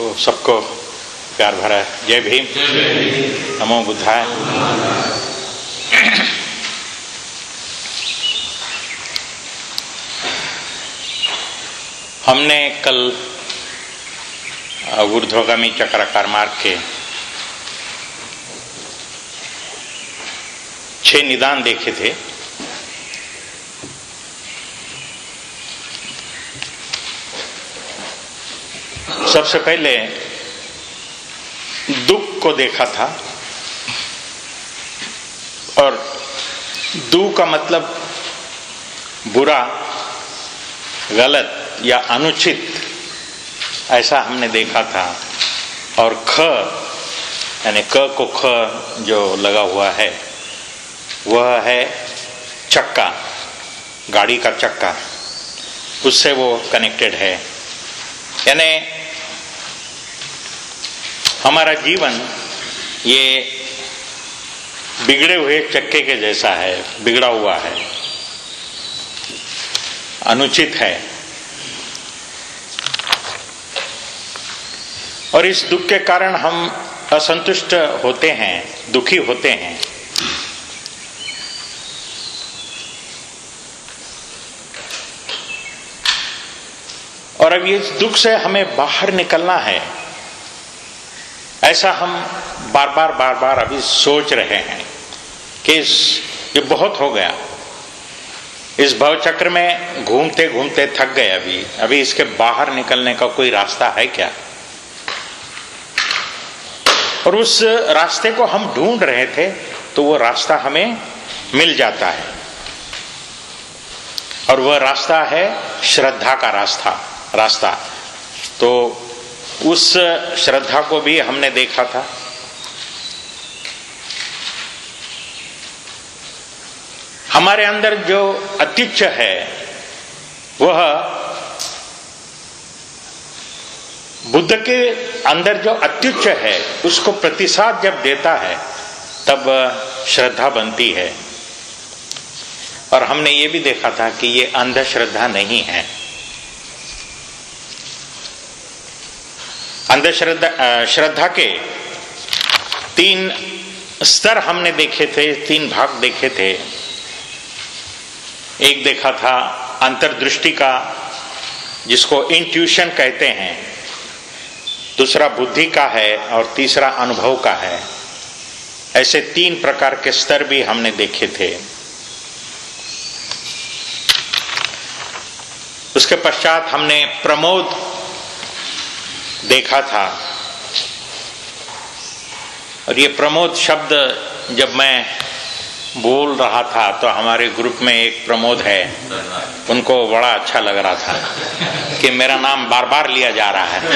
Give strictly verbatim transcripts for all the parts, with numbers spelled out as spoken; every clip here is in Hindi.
तो सबको प्यार भरा जय भीम, नमो बुद्धाय। हमने कल ऊर्ध्वगामी चक्राकार मार्ग के छह निदान देखे थे। सबसे पहले दुख को देखा था, और दु का मतलब बुरा, गलत या अनुचित, ऐसा हमने देखा था। और ख यानी क को ख जो लगा हुआ है वह है चक्का, गाड़ी का चक्का, उससे वो कनेक्टेड है। यानी हमारा जीवन ये बिगड़े हुए चक्के के जैसा है, बिगड़ा हुआ है, अनुचित है। और इस दुख के कारण हम असंतुष्ट होते हैं, दुखी होते हैं। और अब इस दुख से हमें बाहर निकलना है, ऐसा हम बार बार बार बार अभी सोच रहे हैं कि इस ये बहुत हो गया, इस भवचक्र में घूमते घूमते थक गए। अभी अभी इसके बाहर निकलने का कोई रास्ता है क्या? और उस रास्ते को हम ढूंढ रहे थे तो वो रास्ता हमें मिल जाता है, और वह रास्ता है श्रद्धा का रास्ता रास्ता तो उस श्रद्धा को भी हमने देखा था। हमारे अंदर जो अत्युच्च है वह बुद्ध के अंदर जो अत्युच्च है उसको प्रतिसाद जब देता है तब श्रद्धा बनती है। और हमने ये भी देखा था कि ये अंधश्रद्धा नहीं है। अंधश्रद्धा श्रद्धा के तीन स्तर हमने देखे थे, तीन भाग देखे थे। एक देखा था अंतर्दृष्टि का, जिसको इंट्यूशन कहते हैं, दूसरा बुद्धि का है, और तीसरा अनुभव का है। ऐसे तीन प्रकार के स्तर भी हमने देखे थे। उसके पश्चात हमने प्रमोद देखा था। और ये प्रमोद शब्द जब मैं बोल रहा था तो हमारे ग्रुप में एक प्रमोद है, उनको बड़ा अच्छा लग रहा था कि मेरा नाम बार बार लिया जा रहा है।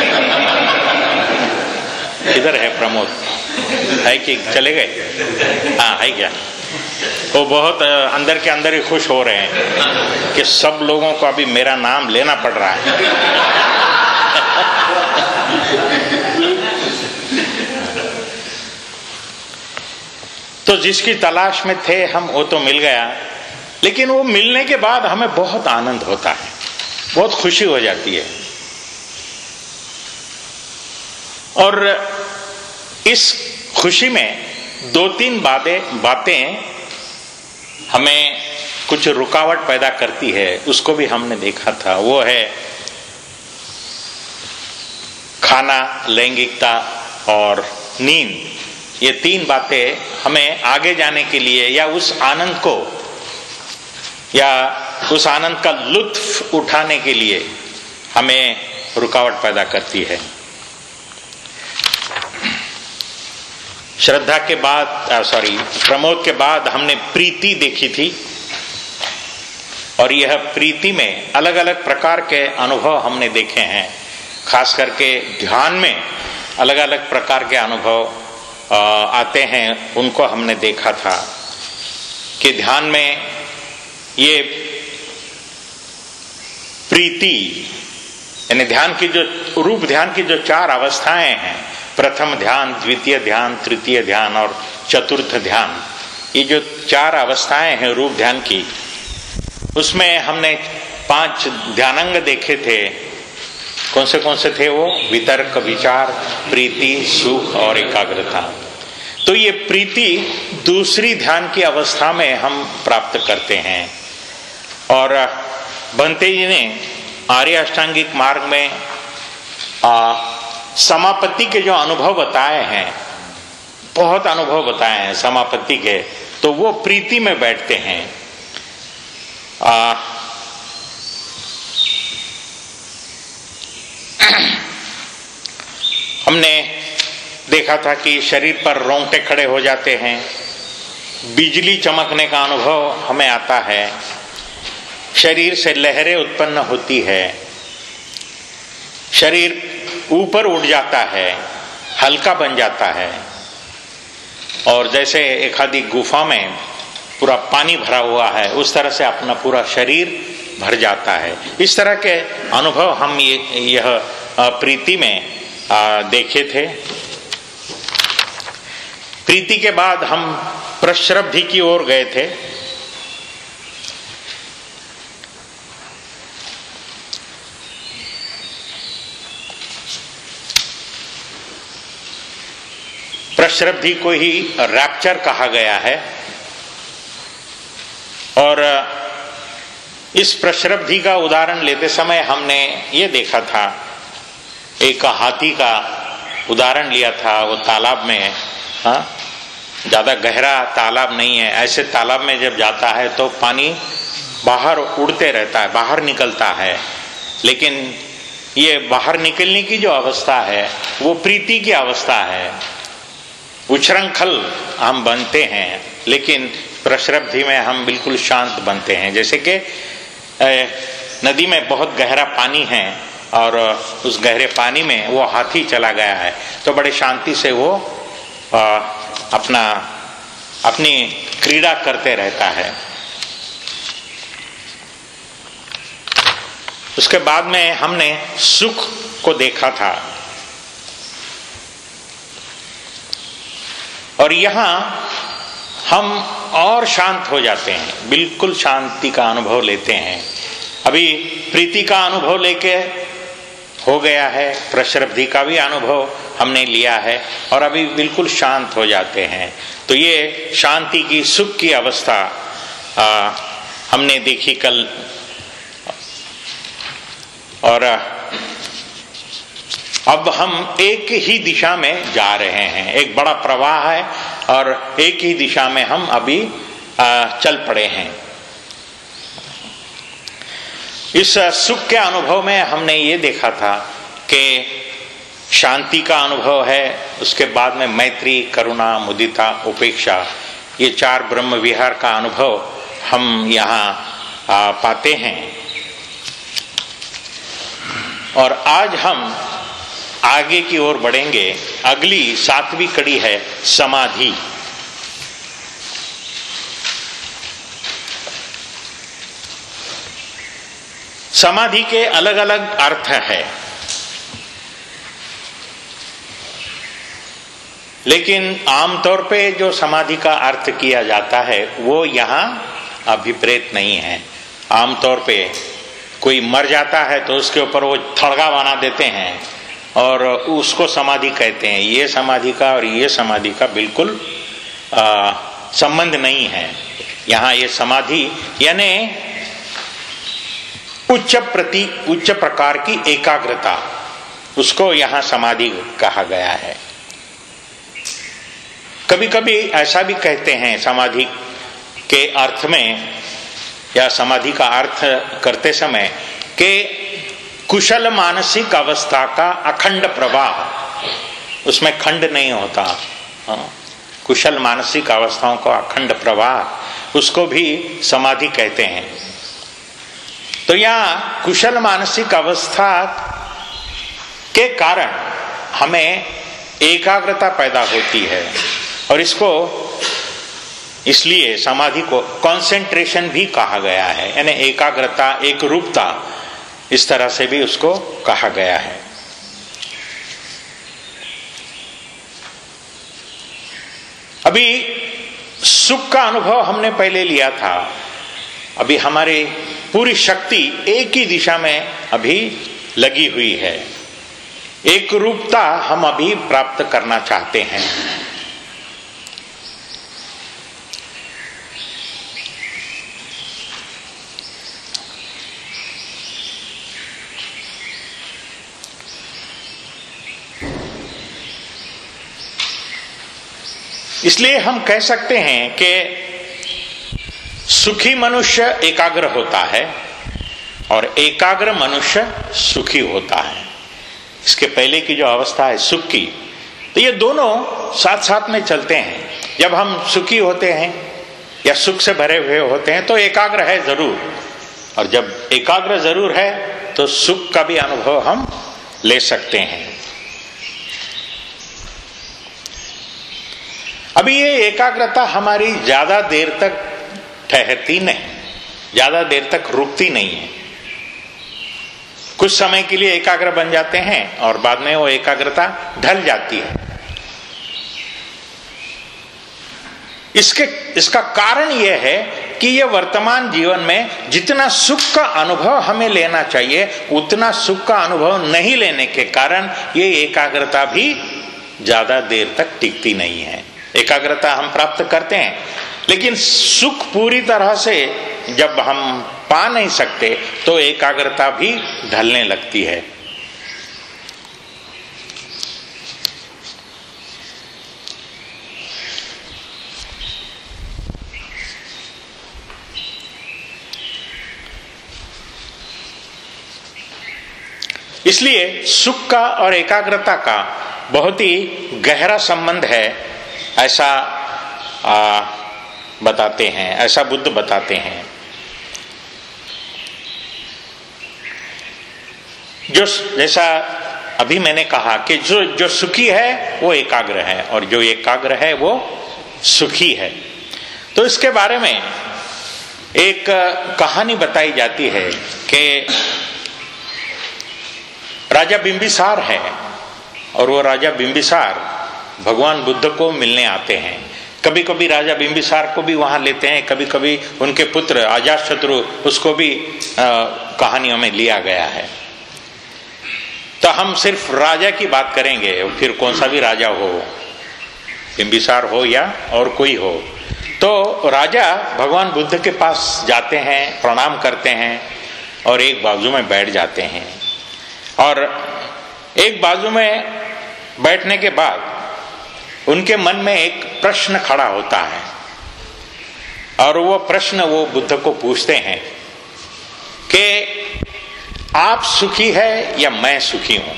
किधर है प्रमोद? है कि चले गए? हाँ, है क्या? वो बहुत अंदर के अंदर ही खुश हो रहे हैं कि सब लोगों को अभी मेरा नाम लेना पड़ रहा है। तो जिसकी तलाश में थे हम, वो तो मिल गया, लेकिन वो मिलने के बाद हमें बहुत आनंद होता है, बहुत खुशी हो जाती है। और इस खुशी में दो तीन बातें बातें हमें कुछ रुकावट पैदा करती है, उसको भी हमने देखा था। वो है खाना, लैंगिकता और नींद। ये तीन बातें हमें आगे जाने के लिए या उस आनंद को या उस आनंद का लुत्फ उठाने के लिए हमें रुकावट पैदा करती है। श्रद्धा के बाद सॉरी प्रमोद के बाद हमने प्रीति देखी थी। और यह प्रीति में अलग अलग प्रकार के अनुभव हमने देखे हैं। खास करके ध्यान में अलग अलग प्रकार के अनुभव आते हैं, उनको हमने देखा था कि ध्यान में ये प्रीति यानी ध्यान की जो रूप ध्यान की जो चार अवस्थाएं हैं, प्रथम ध्यान, द्वितीय ध्यान, तृतीय ध्यान और चतुर्थ ध्यान, ये जो चार अवस्थाएं हैं रूप ध्यान की, उसमें हमने पांच ध्यानांग देखे थे। कौन से कौन से थे वो? वितर्क, विचार, प्रीति, सुख और एकाग्रता। तो ये प्रीति दूसरी ध्यान की अवस्था में हम प्राप्त करते हैं। और भंते जी ने आर्य अष्टांगिक मार्ग में आ, समापत्ति के जो अनुभव बताए हैं, बहुत अनुभव बताए हैं समापत्ति के, तो वो प्रीति में बैठते हैं। आ, हमने देखा था कि शरीर पर रोंगटे खड़े हो जाते हैं, बिजली चमकने का अनुभव हमें आता है, शरीर से लहरें उत्पन्न होती है, शरीर ऊपर उठ जाता है, हल्का बन जाता है, और जैसे एक आधी गुफा में पूरा पानी भरा हुआ है उस तरह से अपना पूरा शरीर भर जाता है। इस तरह के अनुभव हम ये यह प्रीति में देखे थे। प्रीति के बाद हम प्रश्रब्धि की ओर गए थे। प्रश्रब्धि को ही रैप्चर कहा गया है, और इस प्रश्रब्धि का उदाहरण लेते समय हमने ये देखा था, एक हाथी का उदाहरण लिया था। वो तालाब में, हाँ, ज्यादा गहरा तालाब नहीं है, ऐसे तालाब में जब जाता है तो पानी बाहर उड़ते रहता है, बाहर निकलता है, लेकिन ये बाहर निकलने की जो अवस्था है वो प्रीति की अवस्था है। उच्छृंखल हम बनते हैं, लेकिन प्रश्रब्धि में हम बिल्कुल शांत बनते हैं। जैसे कि नदी में बहुत गहरा पानी है और उस गहरे पानी में वो हाथी चला गया है, तो बड़े शांति से वो आ, अपना अपनी क्रीड़ा करते रहता है। उसके बाद में हमने सुख को देखा था, और यहां हम और शांत हो जाते हैं, बिल्कुल शांति का अनुभव लेते हैं। अभी प्रीति का अनुभव लेके हो गया है, प्रश्रब्धि का भी अनुभव हमने लिया है, और अभी बिल्कुल शांत हो जाते हैं। तो ये शांति की, सुख की अवस्था आ, हमने देखी कल। और अब हम एक ही दिशा में जा रहे हैं, एक बड़ा प्रवाह है और एक ही दिशा में हम अभी आ, चल पड़े हैं। इस सुख के अनुभव में हमने ये देखा था कि शांति का अनुभव है, उसके बाद में मैत्री, करुणा, मुदिता, उपेक्षा, ये चार ब्रह्म विहार का अनुभव हम यहाँ पाते हैं। और आज हम आगे की ओर बढ़ेंगे। अगली सातवीं कड़ी है समाधि। समाधि के अलग अलग अर्थ है, लेकिन आमतौर पे जो समाधि का अर्थ किया जाता है वो यहाँ अभिप्रेत नहीं है। आमतौर पे कोई मर जाता है तो उसके ऊपर वो थड़गा बना देते हैं और उसको समाधि कहते हैं। ये समाधि का और ये समाधि का बिल्कुल संबंध नहीं है। यहाँ ये समाधि यानी उच्च प्रति उच्च प्रकार की एकाग्रता, उसको यहाँ समाधि कहा गया है। कभी कभी ऐसा भी कहते हैं समाधि के अर्थ में, या समाधि का अर्थ करते समय, कि कुशल मानसिक अवस्था का अखंड प्रवाह, उसमें खंड नहीं होता। कुशल मानसिक अवस्थाओं का अखंड प्रवाह, उसको भी समाधि कहते हैं। तो यहाँ कुशल मानसिक अवस्था के कारण हमें एकाग्रता पैदा होती है, और इसको इसलिए समाधि को कंसंट्रेशन भी कहा गया है, यानी एकाग्रता, एक रूपता, इस तरह से भी उसको कहा गया है। अभी सुख का अनुभव हमने पहले लिया था। अभी हमारी पूरी शक्ति एक ही दिशा में अभी लगी हुई है। एक रूपता हम अभी प्राप्त करना चाहते हैं। इसलिए हम कह सकते हैं कि सुखी मनुष्य एकाग्र होता है और एकाग्र मनुष्य सुखी होता है। इसके पहले की जो अवस्था है सुख की, तो ये दोनों साथ साथ में चलते हैं। जब हम सुखी होते हैं या सुख से भरे हुए होते हैं तो एकाग्र है जरूर, और जब एकाग्र जरूर है तो सुख का भी अनुभव हम ले सकते हैं। अभी ये एकाग्रता हमारी ज्यादा देर तक ठहरती नहीं, ज्यादा देर तक रुकती नहीं है। कुछ समय के लिए एकाग्र बन जाते हैं और बाद में वो एकाग्रता ढल जाती है। इसके इसका कारण यह है कि ये वर्तमान जीवन में जितना सुख का अनुभव हमें लेना चाहिए उतना सुख का अनुभव नहीं लेने के कारण ये एकाग्रता भी ज्यादा देर तक टिकती नहीं है। एकाग्रता हम प्राप्त करते हैं, लेकिन सुख पूरी तरह से जब हम पा नहीं सकते तो एकाग्रता भी ढलने लगती है। इसलिए सुख का और एकाग्रता का बहुत ही गहरा संबंध है, ऐसा आ, बताते हैं, ऐसा बुद्ध बताते हैं। जो जैसा अभी मैंने कहा कि जो जो सुखी है वो एकाग्र है और जो एकाग्र है वो सुखी है। तो इसके बारे में एक कहानी बताई जाती है कि राजा बिंबिसार है और वो राजा बिंबिसार भगवान बुद्ध को मिलने आते हैं। कभी कभी राजा बिंबिसार को भी वहां लेते हैं, कभी कभी उनके पुत्र अजातशत्रु उसको भी आ, कहानियों में लिया गया है। तो हम सिर्फ राजा की बात करेंगे, फिर कौन सा भी राजा हो, बिंबिसार हो या और कोई हो। तो राजा भगवान बुद्ध के पास जाते हैं, प्रणाम करते हैं और एक बाजू में बैठ जाते हैं। और एक बाजू में बैठने के बाद उनके मन में एक प्रश्न खड़ा होता है और वो प्रश्न वो बुद्ध को पूछते हैं कि आप सुखी है या मैं सुखी हूं।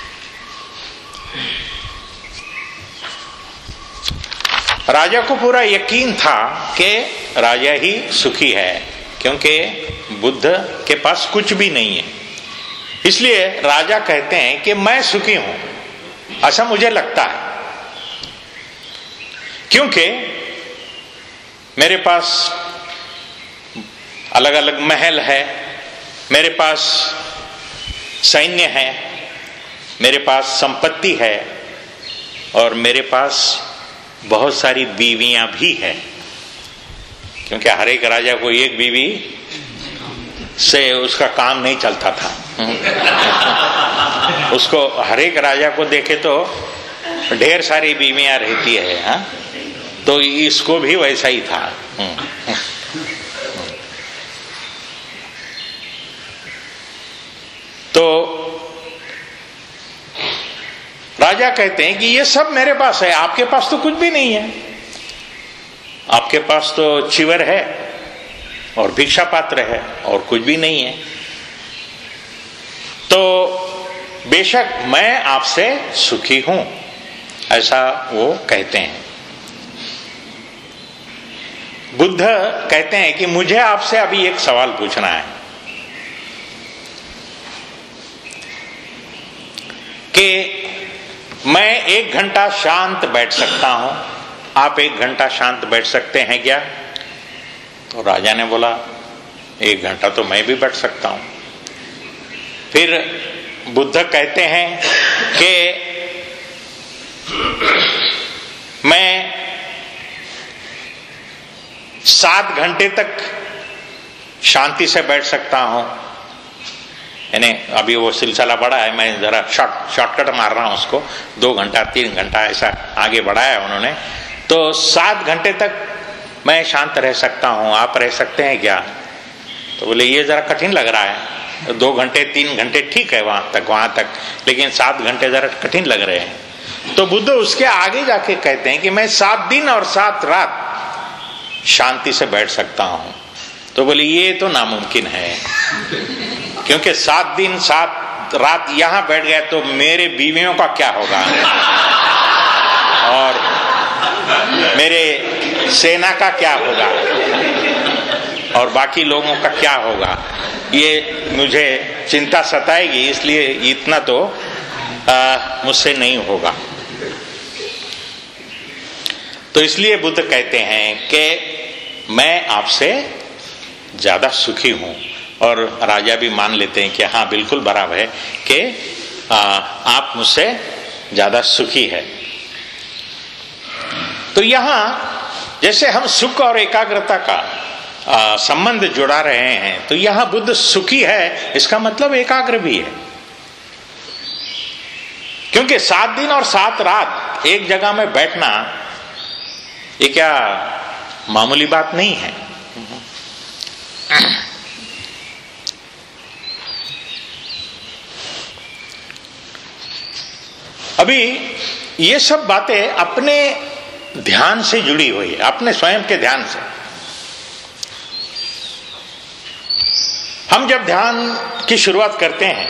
राजा को पूरा यकीन था कि राजा ही सुखी है, क्योंकि बुद्ध के पास कुछ भी नहीं है। इसलिए राजा कहते हैं कि मैं सुखी हूं, ऐसा मुझे लगता है, क्योंकि मेरे पास अलग अलग महल है, मेरे पास सैन्य है, मेरे पास संपत्ति है और मेरे पास बहुत सारी बीवियां भी हैं। क्योंकि हर एक राजा को एक बीवी से उसका काम नहीं चलता था। उसको हर एक राजा को देखे तो ढेर सारी बीवियां रहती है, हा? तो इसको भी वैसा ही था। तो राजा कहते हैं कि ये सब मेरे पास है, आपके पास तो कुछ भी नहीं है। आपके पास तो चिवर है और भिक्षा पात्र है और कुछ भी नहीं है। तो बेशक मैं आपसे सुखी हूं, ऐसा वो कहते हैं। बुद्ध कहते हैं कि मुझे आपसे अभी एक सवाल पूछना है कि मैं एक घंटा शांत बैठ सकता हूं, आप एक घंटा शांत बैठ सकते हैं क्या? तो राजा ने बोला एक घंटा तो मैं भी बैठ सकता हूं। फिर बुद्ध कहते हैं कि मैं सात घंटे तक शांति से बैठ सकता हूं। यानी अभी वो सिलसिला बढ़ा है, मैं जरा शॉर्ट शॉर्टकट मार रहा हूँ उसको, दो घंटा तीन घंटा ऐसा आगे बढ़ाया उन्होंने। तो सात घंटे तक मैं शांत रह सकता हूँ, आप रह सकते हैं क्या? तो बोले ये जरा कठिन लग रहा है, दो घंटे तीन घंटे ठीक है वहां तक वहां तक, लेकिन सात घंटे जरा कठिन लग रहे हैं। तो बुद्ध उसके आगे जाके कहते हैं कि मैं सात दिन और सात रात शांति से बैठ सकता हूं। तो बोले ये तो नामुमकिन है, क्योंकि सात दिन सात रात यहां बैठ गए तो मेरे बीवियों का क्या होगा, और मेरे सेना का क्या होगा, और बाकी लोगों का क्या होगा, ये मुझे चिंता सताएगी, इसलिए इतना तो मुझसे नहीं होगा। तो इसलिए बुद्ध कहते हैं कि मैं आपसे ज्यादा सुखी हूं, और राजा भी मान लेते हैं कि हाँ बिल्कुल बराबर है कि आप मुझसे ज्यादा सुखी है। तो यहां जैसे हम सुख और एकाग्रता का संबंध जुड़ा रहे हैं, तो यहां बुद्ध सुखी है, इसका मतलब एकाग्र भी है, क्योंकि सात दिन और सात रात एक जगह में बैठना ये क्या मामूली बात नहीं है। अभी ये सब बातें अपने ध्यान से जुड़ी हुई है, अपने स्वयं के ध्यान से। हम जब ध्यान की शुरुआत करते हैं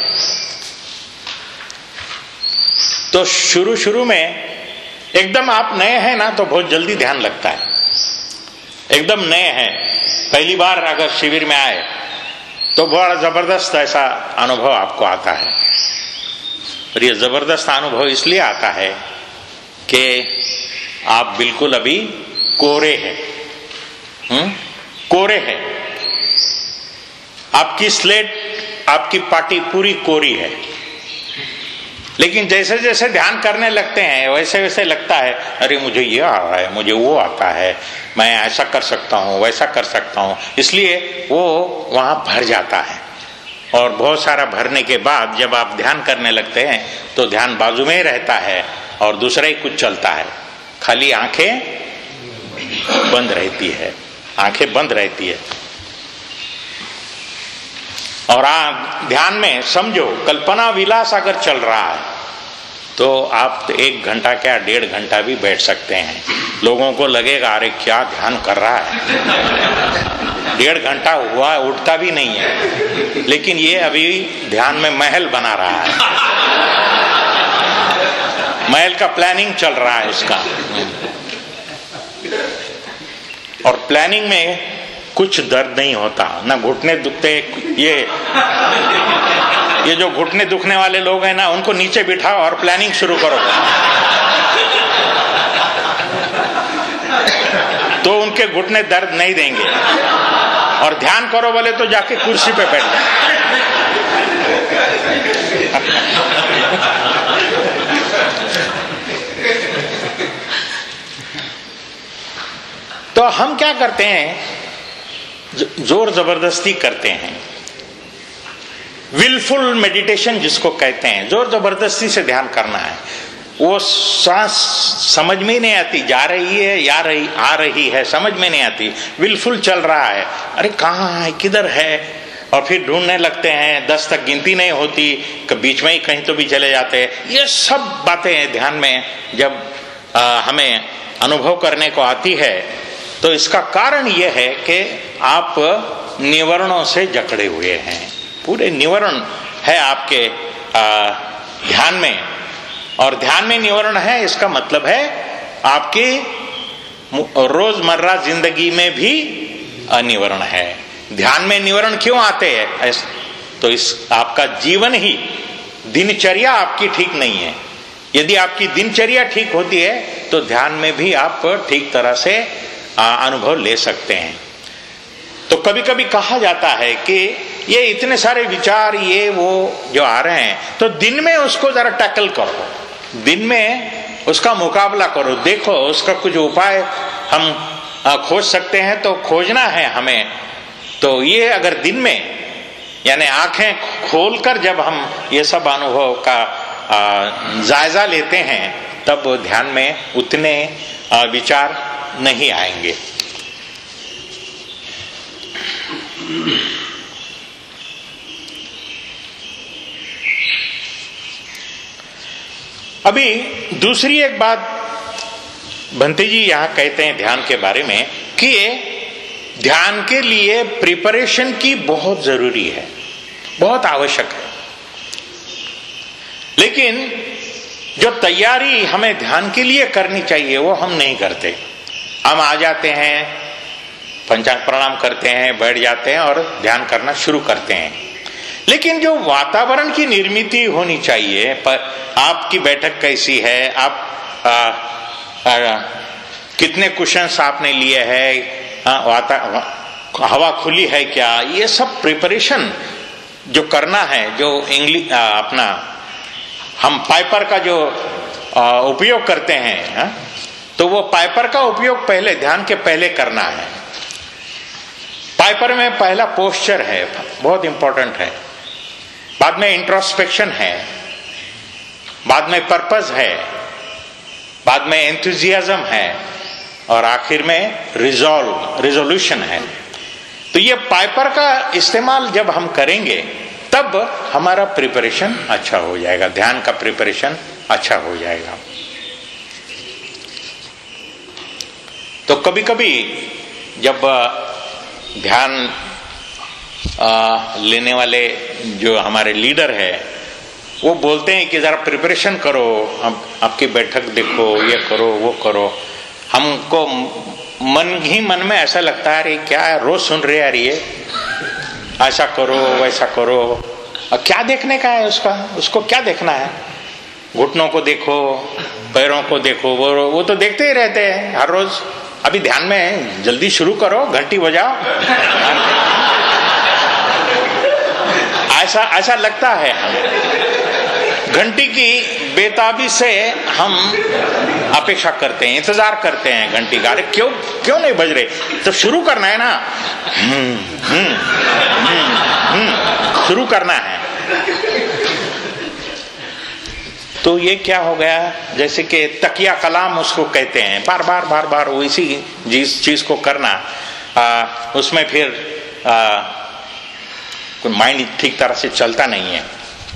तो शुरू शुरू में एकदम आप नए हैं ना, तो बहुत जल्दी ध्यान लगता है। एकदम नए हैं, पहली बार अगर शिविर में आए तो बड़ा जबरदस्त ऐसा अनुभव आपको आता है। और ये जबरदस्त अनुभव इसलिए आता है कि आप बिल्कुल अभी कोरे हैं, हम्म कोरे हैं, आपकी स्लेट, आपकी पाटी पूरी कोरी है। लेकिन जैसे जैसे ध्यान करने लगते हैं वैसे वैसे लगता है अरे मुझे ये आ रहा है, मुझे वो आता है, मैं ऐसा कर सकता हूँ, वैसा कर सकता हूँ, इसलिए वो वहां भर जाता है। और बहुत सारा भरने के बाद जब आप ध्यान करने लगते हैं तो ध्यान बाजू में ही रहता है और दूसरा ही कुछ चलता है, खाली आंखें बंद रहती है, आंखें बंद रहती है। और आप ध्यान में समझो कल्पना विलास अगर चल रहा है तो आप तो एक घंटा क्या डेढ़ घंटा भी बैठ सकते हैं। लोगों को लगेगा अरे क्या ध्यान कर रहा है, डेढ़ घंटा हुआ उठता भी नहीं है, लेकिन ये अभी ध्यान में महल बना रहा है, महल का प्लानिंग चल रहा है उसका। और प्लानिंग में कुछ दर्द नहीं होता, ना घुटने दुखते। ये ये जो घुटने दुखने वाले लोग हैं ना, उनको नीचे बिठाओ और प्लानिंग शुरू करो तो उनके घुटने दर्द नहीं देंगे। और ध्यान करो बोले तो जाके कुर्सी पे बैठ जाओ। तो हम क्या करते हैं, जोर जबरदस्ती करते हैं, विलफुल मेडिटेशन जिसको कहते हैं, जोर जबरदस्ती से ध्यान करना है। वो सांस समझ में नहीं आती, जा रही है या रही आ रही है समझ में नहीं आती, विलफुल चल रहा है, अरे कहाँ है किधर है, और फिर ढूंढने लगते हैं, दस तक गिनती नहीं होती, बीच में ही कहीं तो भी चले जाते हैं। ये सब बातें ध्यान में जब आ, हमें अनुभव करने को आती है तो इसका कारण यह है कि आप निवरणों से जकड़े हुए हैं, पूरे निवरण है आपके आ, ध्यान में। और ध्यान में निवरण है, इसका मतलब है आपकी रोजमर्रा जिंदगी में भी अनिवरण है। ध्यान में निवरण क्यों आते हैं, तो इस आपका जीवन ही, दिनचर्या आपकी ठीक नहीं है। यदि आपकी दिनचर्या ठीक होती है तो ध्यान में भी आप ठीक तरह से अनुभव ले सकते हैं। तो कभी कभी कहा जाता है कि ये इतने सारे विचार ये वो जो आ रहे हैं, तो दिन में उसको जरा टैकल करो, दिन में उसका मुकाबला करो, देखो उसका कुछ उपाय हम खोज सकते हैं तो खोजना है हमें। तो ये अगर दिन में यानी आंखें खोलकर जब हम ये सब अनुभव का जायजा लेते हैं, तब ध्यान में उतने विचार नहीं आएंगे। अभी दूसरी एक बात भंते जी यहां कहते हैं ध्यान के बारे में कि ध्यान के लिए प्रिपरेशन की बहुत जरूरी है, बहुत आवश्यक है। लेकिन जो तैयारी हमें ध्यान के लिए करनी चाहिए वो हम नहीं करते। हम आ जाते हैं, पंचांग प्रणाम करते हैं, बैठ जाते हैं और ध्यान करना शुरू करते हैं। लेकिन जो वातावरण की निर्मित होनी चाहिए, पर आपकी बैठक कैसी है, आप आ, आ, कितने कुशन्स आपने लिए हैं, वाता हवा खुली है क्या, ये सब प्रिपरेशन जो करना है, जो इंग्लिश अपना हम पाइपर का जो आ, उपयोग करते हैं, हा? तो वो पाइपर का उपयोग पहले ध्यान के पहले करना है। पाइपर में पहला पोस्चर है, बहुत इंपॉर्टेंट है, बाद में इंट्रोस्पेक्शन है, बाद में पर्पस है, बाद में एंथुजियाज्म है और आखिर में रिजॉल्व रिजोल्यूशन है। तो ये पाइपर का इस्तेमाल जब हम करेंगे तब हमारा प्रिपरेशन अच्छा हो जाएगा, ध्यान का प्रिपरेशन अच्छा हो जाएगा। तो कभी कभी जब ध्यान लेने वाले जो हमारे लीडर है वो बोलते हैं कि जरा प्रिपरेशन करो, आप, आपकी बैठक देखो, ये करो वो करो, हमको मन ही मन में ऐसा लगता है अरे क्या है, रोज सुन रहे यार ये, ऐसा करो वैसा करो। और क्या देखने का है उसका, उसको क्या देखना है? घुटनों को देखो, पैरों को देखो, वो वो तो देखते ही रहते हैं हर रोज। अभी ध्यान में जल्दी शुरू करो, घंटी बजाओ। ऐसा ऐसा लगता है हमें। घंटी की बेताबी से हम अपेक्षा करते हैं, इंतजार करते हैं घंटी का, अरे क्यों क्यों नहीं बज रहे, तो शुरू करना है ना, हम्म हम्म हम्म हम्म शुरू करना है। तो ये क्या हो गया, जैसे कि तकिया कलाम उसको कहते हैं, बार बार बार बार वो इसी जिस चीज को करना, आ, उसमें फिर कोई माइंड ठीक तरह से चलता नहीं है।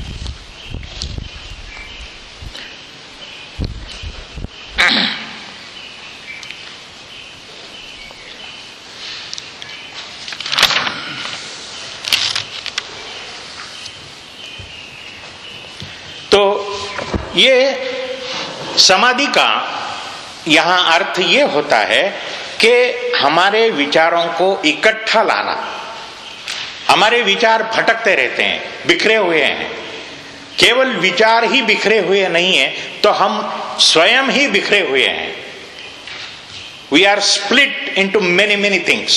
तो ये समाधि का यहां अर्थ ये होता है कि हमारे विचारों को इकट्ठा लाना। हमारे विचार भटकते रहते हैं, बिखरे हुए हैं। केवल विचार ही बिखरे हुए नहीं है, तो हम स्वयं ही बिखरे हुए हैं। We are split into many many things.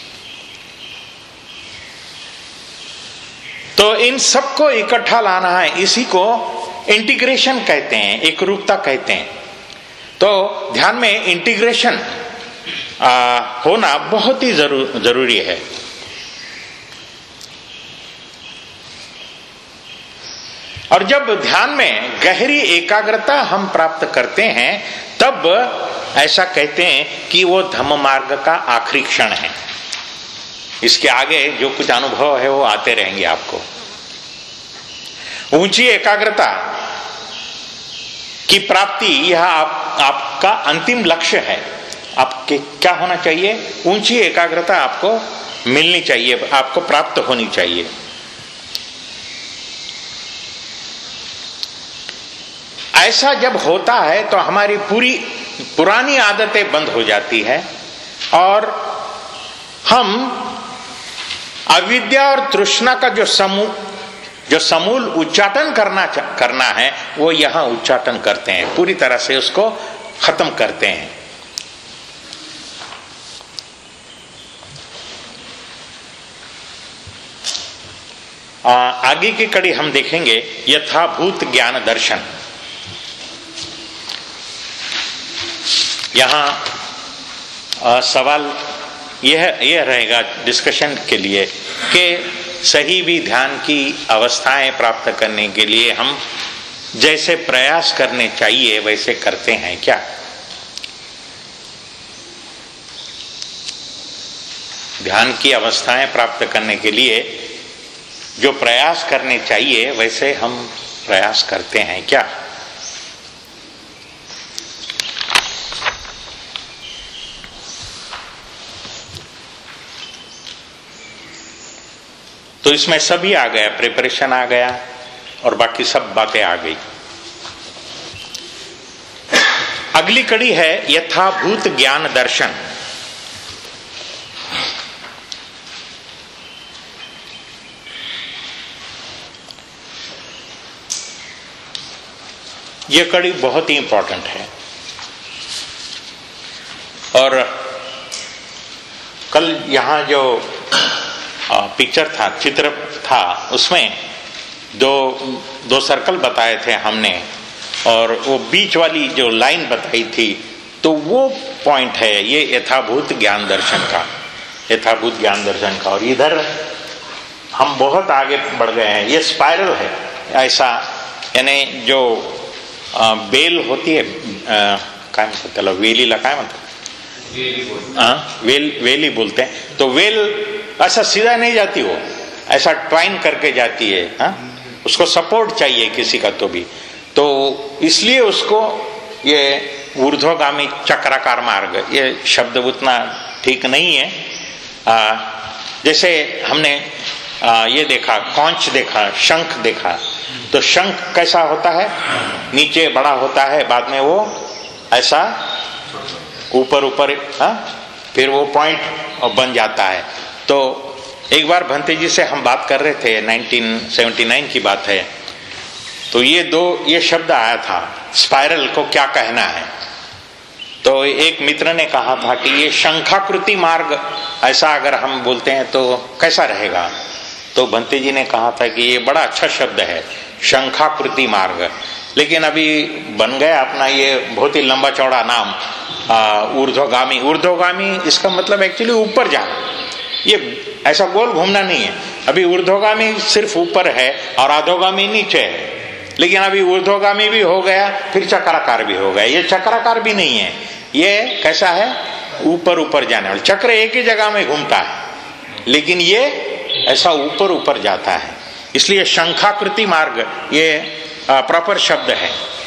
तो इन सबको इकट्ठा लाना है, इसी को इंटीग्रेशन कहते हैं, एक रूपता कहते हैं। तो ध्यान में इंटीग्रेशन आ, होना बहुत ही जरूर, जरूरी है। और जब ध्यान में गहरी एकाग्रता हम प्राप्त करते हैं तब ऐसा कहते हैं कि वो धम्म मार्ग का आखिरी क्षण है। इसके आगे जो कुछ अनुभव है वो आते रहेंगे आपको। ऊंची एकाग्रता की प्राप्ति यह आप, आपका अंतिम लक्ष्य है। आपके क्या होना चाहिए? ऊंची एकाग्रता आपको मिलनी चाहिए, आपको प्राप्त होनी चाहिए। ऐसा जब होता है तो हमारी पूरी पुरानी आदतें बंद हो जाती है और हम अविद्या और तृष्णा का जो समूह जो समूल उच्चाटन करना करना है वो यहां उच्चाटन करते हैं, पूरी तरह से उसको खत्म करते हैं। आ, आगे की कड़ी हम देखेंगे यथाभूत ज्ञान दर्शन। यहां आ, सवाल यह यह रहेगा डिस्कशन के लिए कि सही भी ध्यान की अवस्थाएं प्राप्त करने के लिए हम जैसे प्रयास करने चाहिए वैसे करते हैं क्या? ध्यान की अवस्थाएं प्राप्त करने के लिए जो प्रयास करने चाहिए वैसे हम प्रयास करते हैं क्या? तो इसमें सभी आ गया, प्रिपरेशन आ गया और बाकी सब बातें आ गई। अगली कड़ी है यथाभूत ज्ञान दर्शन। यह कड़ी बहुत ही इंपॉर्टेंट है और कल यहां जो पिक्चर था, चित्र था, उसमें दो दो सर्कल बताए थे हमने और वो बीच वाली जो लाइन बताई थी, तो वो पॉइंट है ये यथाभूत ज्ञान दर्शन का, यथाभूत ज्ञान दर्शन का। और इधर हम बहुत आगे बढ़ गए हैं। ये स्पाइरल है ऐसा, यानी जो आ, बेल होती है, क्या मतलब वेली काय मतलब हाँ वेल वेली बोलते हैं, तो वेल ऐसा सीधा नहीं जाती, वो ऐसा ट्वाइन करके जाती है। हाँ, उसको सपोर्ट चाहिए किसी का तो भी, तो इसलिए उसको ये ऊर्ध्वगामी चक्राकार मार्ग, ये शब्द उतना ठीक नहीं है। आ, जैसे हमने आ, ये देखा, कौंच देखा, शंख देखा, तो शंख कैसा होता है, नीचे बड़ा होता है, बाद में वो ऐसा ऊपर ऊपर, हाँ, फिर वो पॉइंट बन जाता है। तो एक बार भंते जी से हम बात कर रहे थे, उन्नीस सौ उन्यासी की बात है, तो ये दो ये शब्द आया था, स्पाइरल को क्या कहना है। तो एक मित्र ने कहा था कि ये शंखाकृति मार्ग ऐसा अगर हम बोलते हैं तो कैसा रहेगा। तो भंते जी ने कहा था कि ये बड़ा अच्छा शब्द है, शंखाकृति मार्ग, लेकिन अभी बन गया अपना ये बहुत ही लंबा चौड़ा नाम, ऊर्ध्वगामी। ऊर्ध्वगामी इसका मतलब एक्चुअली ऊपर जाना, ये ऐसा गोल घूमना नहीं है। अभी ऊर्ध्वगामी सिर्फ ऊपर है और अधोगामी नीचे है, लेकिन अभी ऊर्ध्वगामी भी हो गया, फिर चक्राकार भी हो गया। ये चक्राकार भी नहीं है, ये कैसा है, ऊपर ऊपर जाने वाला। चक्र एक ही जगह में घूमता है, लेकिन ये ऐसा ऊपर ऊपर जाता है, इसलिए शंखाकृति मार्ग ये प्रॉपर शब्द है।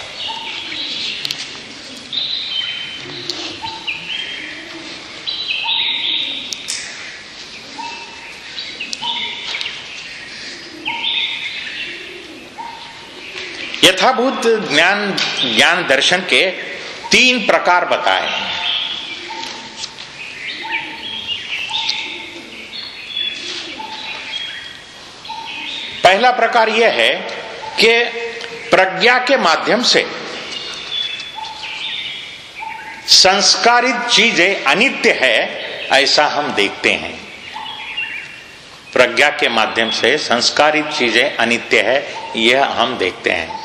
यथाभूत ज्ञान ज्ञान दर्शन के तीन प्रकार बताए हैं। पहला प्रकार यह है कि प्रज्ञा के माध्यम से संस्कारित चीजें अनित्य है ऐसा हम देखते हैं। प्रज्ञा के माध्यम से संस्कारित चीजें अनित्य है यह हम देखते हैं।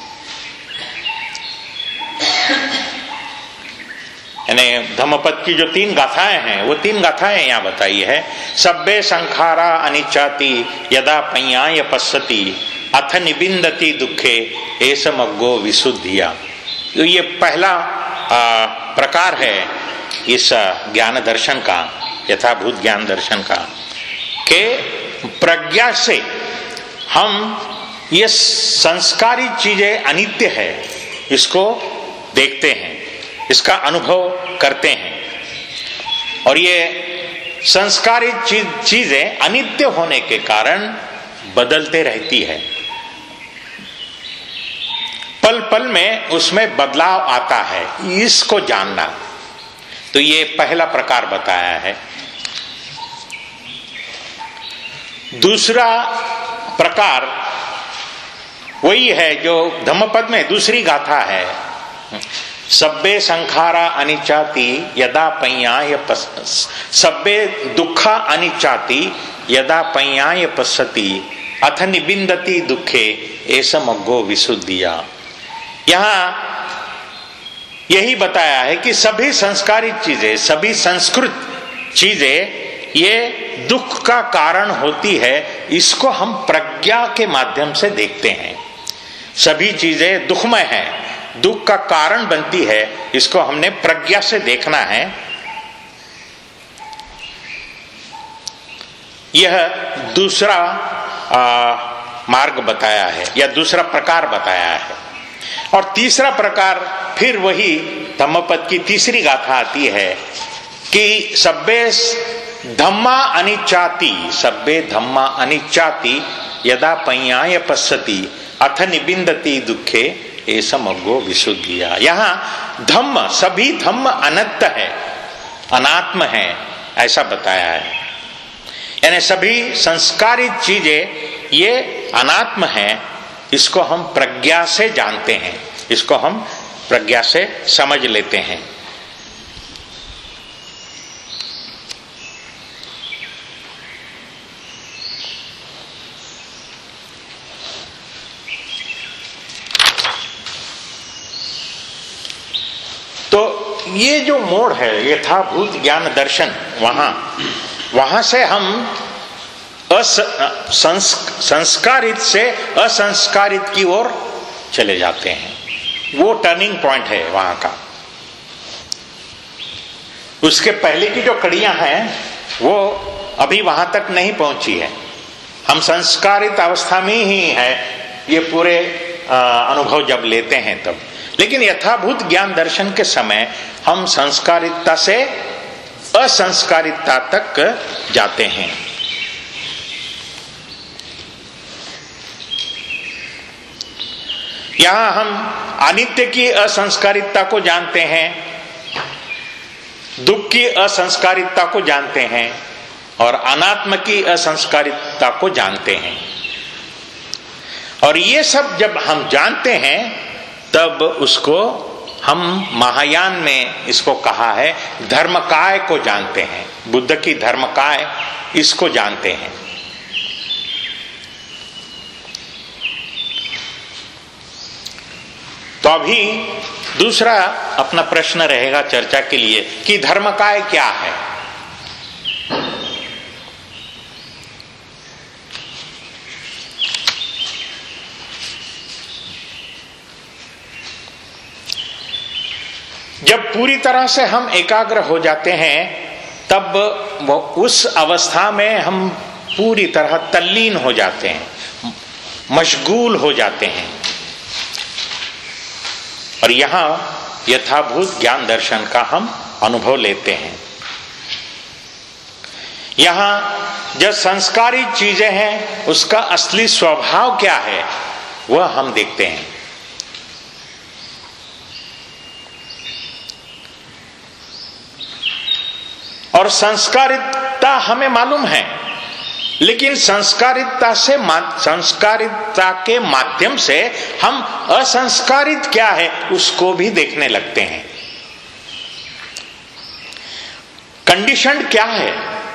यानी धम्मपद की जो तीन गाथाएं हैं, वो तीन गाथाएं यहां बताई है। सब्बे संखारा अनिचाति यदा पय्याय पश्यति अथ निबिंदति दुखे एसमग्गो विशुद्धिया। तो ये पहला आ, प्रकार है इस ज्ञान दर्शन का, यथाभूत ज्ञान दर्शन का, कि प्रज्ञा से हम ये संस्कारी चीजें अनित्य है इसको देखते हैं, इसका अनुभव करते हैं। और ये संस्कारित चीज चीजें अनित्य होने के कारण बदलते रहती है, पल पल में उसमें बदलाव आता है, इसको जानना। तो ये पहला प्रकार बताया है। दूसरा प्रकार वही है जो धम्मपद में दूसरी गाथा है। सब्बे संखारा अनिचाति यदा पय्याय सब्बे दुखा अनिचाति यदा पय्याय पश्यति अथ निबिंदति दुखे एसमग्गो विशुद्धिया। यहां यही बताया है कि सभी संस्कारित चीजें, सभी संस्कृत चीजें ये दुख का कारण होती है, इसको हम प्रज्ञा के माध्यम से देखते हैं। सभी चीजें दुखमय हैं, दुख का कारण बनती है, इसको हमने प्रज्ञा से देखना है। यह दूसरा आ, मार्ग बताया है या दूसरा प्रकार बताया है। और तीसरा प्रकार फिर वही धम्मपद की तीसरी गाथा आती है कि सब्बे धम्मा अनिच्चाति, सब्बे धम्मा अनिच्चाति यदा पय्याय पश्यति अथ निबिंदति दुखे एसम अग्गो विशुद्धिया। यहाँ धम्म, सभी धम्म अनंत है, अनात्म है, ऐसा बताया है। यानी सभी संस्कारित चीजें ये अनात्म है, इसको हम प्रज्ञा से जानते हैं, इसको हम प्रज्ञा से समझ लेते हैं। तो ये जो मोड़ है यथाभूत ज्ञान दर्शन, वहां वहां से हम संस्कारित से असंस्कारित की ओर चले जाते हैं। वो टर्निंग पॉइंट है वहां का। उसके पहले की जो कड़ियां हैं वो अभी वहां तक नहीं पहुंची है। हम संस्कारित अवस्था में ही है ये पूरे अनुभव जब लेते हैं तब। लेकिन यथाभूत ज्ञान दर्शन के समय हम संस्कारितता से असंस्कारितता तक जाते हैं। यहां हम अनित्य की असंस्कारितता को जानते हैं, दुख की असंस्कारितता को जानते हैं और अनात्म की असंस्कारितता को जानते हैं। और ये सब जब हम जानते हैं तब उसको हम महायान में इसको कहा है धर्मकाय को जानते हैं। बुद्ध की धर्मकाय इसको जानते हैं। तो अभी दूसरा अपना प्रश्न रहेगा चर्चा के लिए कि धर्मकाय क्या है। जब पूरी तरह से हम एकाग्र हो जाते हैं तब वो उस अवस्था में हम पूरी तरह तल्लीन हो जाते हैं, मशगूल हो जाते हैं। और यहां यथाभूत ज्ञान दर्शन का हम अनुभव लेते हैं। यहां जो संस्कारित चीजें हैं उसका असली स्वभाव क्या है वह हम देखते हैं। और संस्कारितता हमें मालूम है, लेकिन संस्कारितता से संस्कारितता के माध्यम से हम असंस्कारित क्या है उसको भी देखने लगते हैं। कंडीशनड क्या है,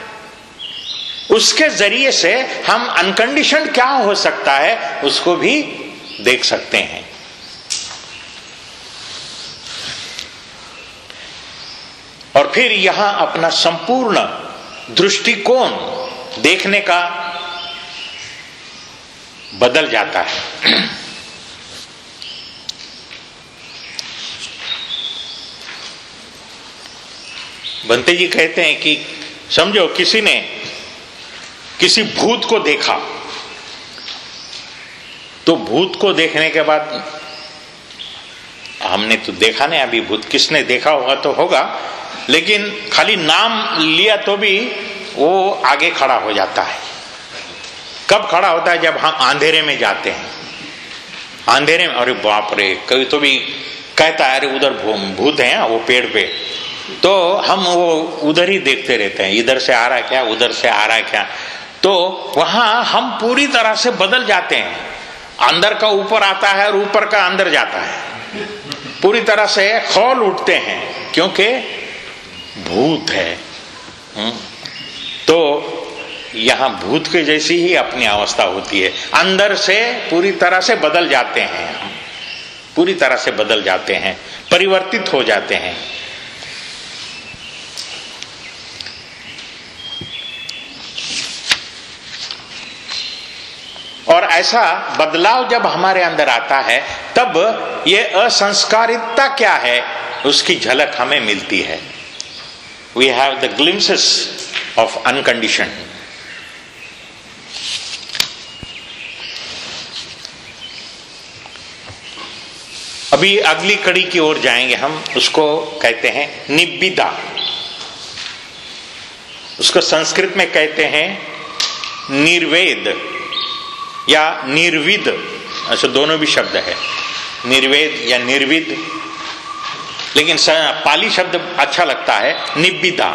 उसके जरिए से हम अनकंडीशनड क्या हो सकता है उसको भी देख सकते हैं। और फिर यहां अपना संपूर्ण दृष्टिकोण देखने का बदल जाता है। बंते जी कहते हैं कि समझो किसी ने किसी भूत को देखा, तो भूत को देखने के बाद हमने तो देखा नहीं अभी भूत, किसने देखा होगा तो होगा, लेकिन खाली नाम लिया तो भी वो आगे खड़ा हो जाता है। कब खड़ा होता है? जब हम अंधेरे में जाते हैं। अंधेरे में अरे बाप रे, कभी तो भी कहता है अरे उधर भूत है वो पेड़ पे, तो हम वो उधर ही देखते रहते हैं, इधर से आ रहा है क्या, उधर से आ रहा है क्या। तो वहां हम पूरी तरह से बदल जाते हैं। अंदर का ऊपर आता है और ऊपर का अंदर जाता है, पूरी तरह से खौल उठते हैं क्योंकि भूत है। हुँ? तो यहां भूत के जैसी ही अपनी अवस्था होती है, अंदर से पूरी तरह से बदल जाते हैं, हम पूरी तरह से बदल जाते हैं, परिवर्तित हो जाते हैं। और ऐसा बदलाव जब हमारे अंदर आता है तब ये असंस्कारितता क्या है उसकी झलक हमें मिलती है। We have the glimpses of uncondition. अभी अगली कड़ी की ओर जाएंगे हम, उसको कहते हैं निब्बिदा। उसको संस्कृत में कहते हैं निर्वेद या निर्विद, ऐसे दोनों भी शब्द है, निर्वेद या निर्विद, लेकिन पाली शब्द अच्छा लगता है निब्बिदा।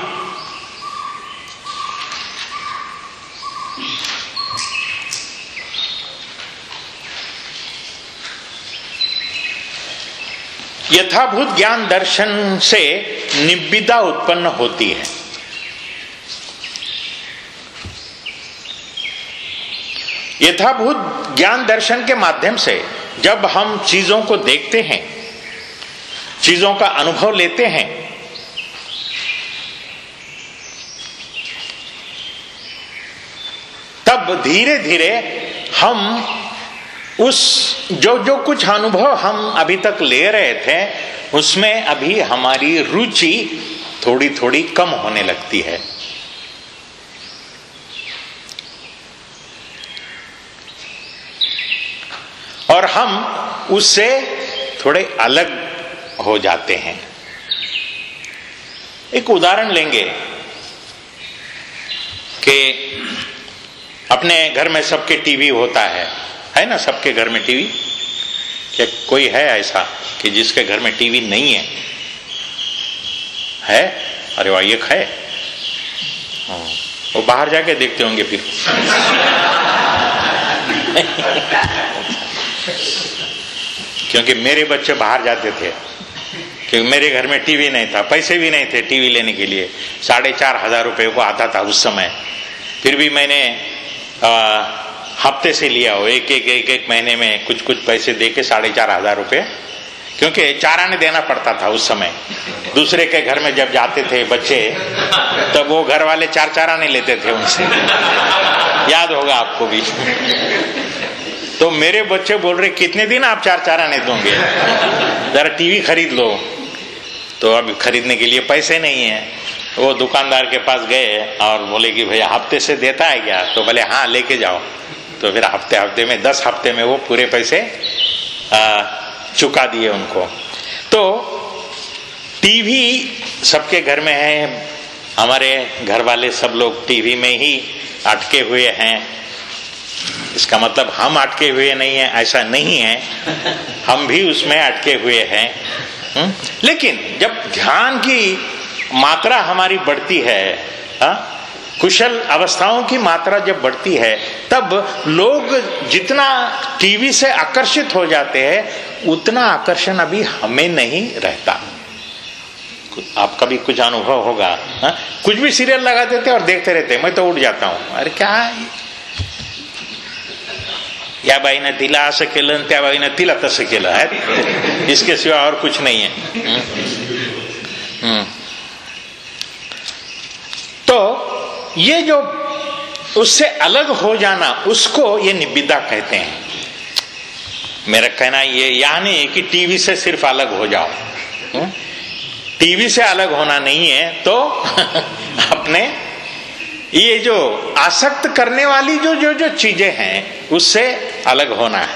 यथाभूत ज्ञान दर्शन से निब्बिदा उत्पन्न होती है। यथाभूत ज्ञान दर्शन के माध्यम से जब हम चीजों को देखते हैं, चीजों का अनुभव लेते हैं, तब धीरे धीरे हम उस जो जो कुछ अनुभव हम अभी तक ले रहे थे उसमें अभी हमारी रुचि थोड़ी थोड़ी कम होने लगती है। और हम उससे थोड़े अलग हो जाते हैं। एक उदाहरण लेंगे कि अपने घर में सबके टीवी होता है, है ना, सबके घर में टीवी। क्या कोई है ऐसा कि जिसके घर में टीवी नहीं है? है? अरे वाह, एक है। वो बाहर जाके देखते होंगे फिर। क्योंकि मेरे बच्चे बाहर जाते थे, क्योंकि मेरे घर में टीवी नहीं था, पैसे भी नहीं थे टीवी लेने के लिए। साढ़े चार हजार रुपये को आता था उस समय। फिर भी मैंने आ, हफ्ते से लिया हो, एक एक एक एक महीने में कुछ कुछ पैसे दे के साढ़े चार हजार रुपये, क्योंकि चार आने देना पड़ता था उस समय। दूसरे के घर में जब जाते थे बच्चे तब वो घर वाले चार चार आने लेते थे उनसे, याद होगा आपको भी। तो मेरे बच्चे बोल रहे कितने दिन आप चार चार आने दोगे, जरा टीवी खरीद लो। तो अब खरीदने के लिए पैसे नहीं है। वो दुकानदार के पास गए और बोले कि भैया हफ्ते से देता है क्या? तो बोले हाँ, लेके जाओ। तो फिर हफ्ते हफ्ते में दस हफ्ते में वो पूरे पैसे आ, चुका दिए उनको। तो टीवी सबके घर में है, हमारे घर वाले सब लोग टीवी में ही अटके हुए हैं। इसका मतलब हम अटके हुए नहीं है, ऐसा नहीं है, हम भी उसमें अटके हुए हैं। हुँ? लेकिन जब ध्यान की मात्रा हमारी बढ़ती है, हा? कुशल अवस्थाओं की मात्रा जब बढ़ती है, तब लोग जितना टीवी से आकर्षित हो जाते हैं उतना आकर्षण अभी हमें नहीं रहता। आपका भी कुछ अनुभव होगा, हा? कुछ भी सीरियल लगा देते और देखते रहते, मैं तो उठ जाता हूं, अरे क्या है, या बाईनं तिला असं केलं, त्या बाईनं तिला तसं केलं है, इसके सिवा और कुछ नहीं है। हुँ? हुँ? तो ये जो उससे अलग हो जाना, उसको ये निब्बिदा कहते हैं। मेरा कहना ये यह नहीं कि टीवी से सिर्फ अलग हो जाओ। हुँ? टीवी से अलग होना नहीं है, तो अपने ये जो आसक्त करने वाली जो जो जो चीजें हैं उससे अलग होना है।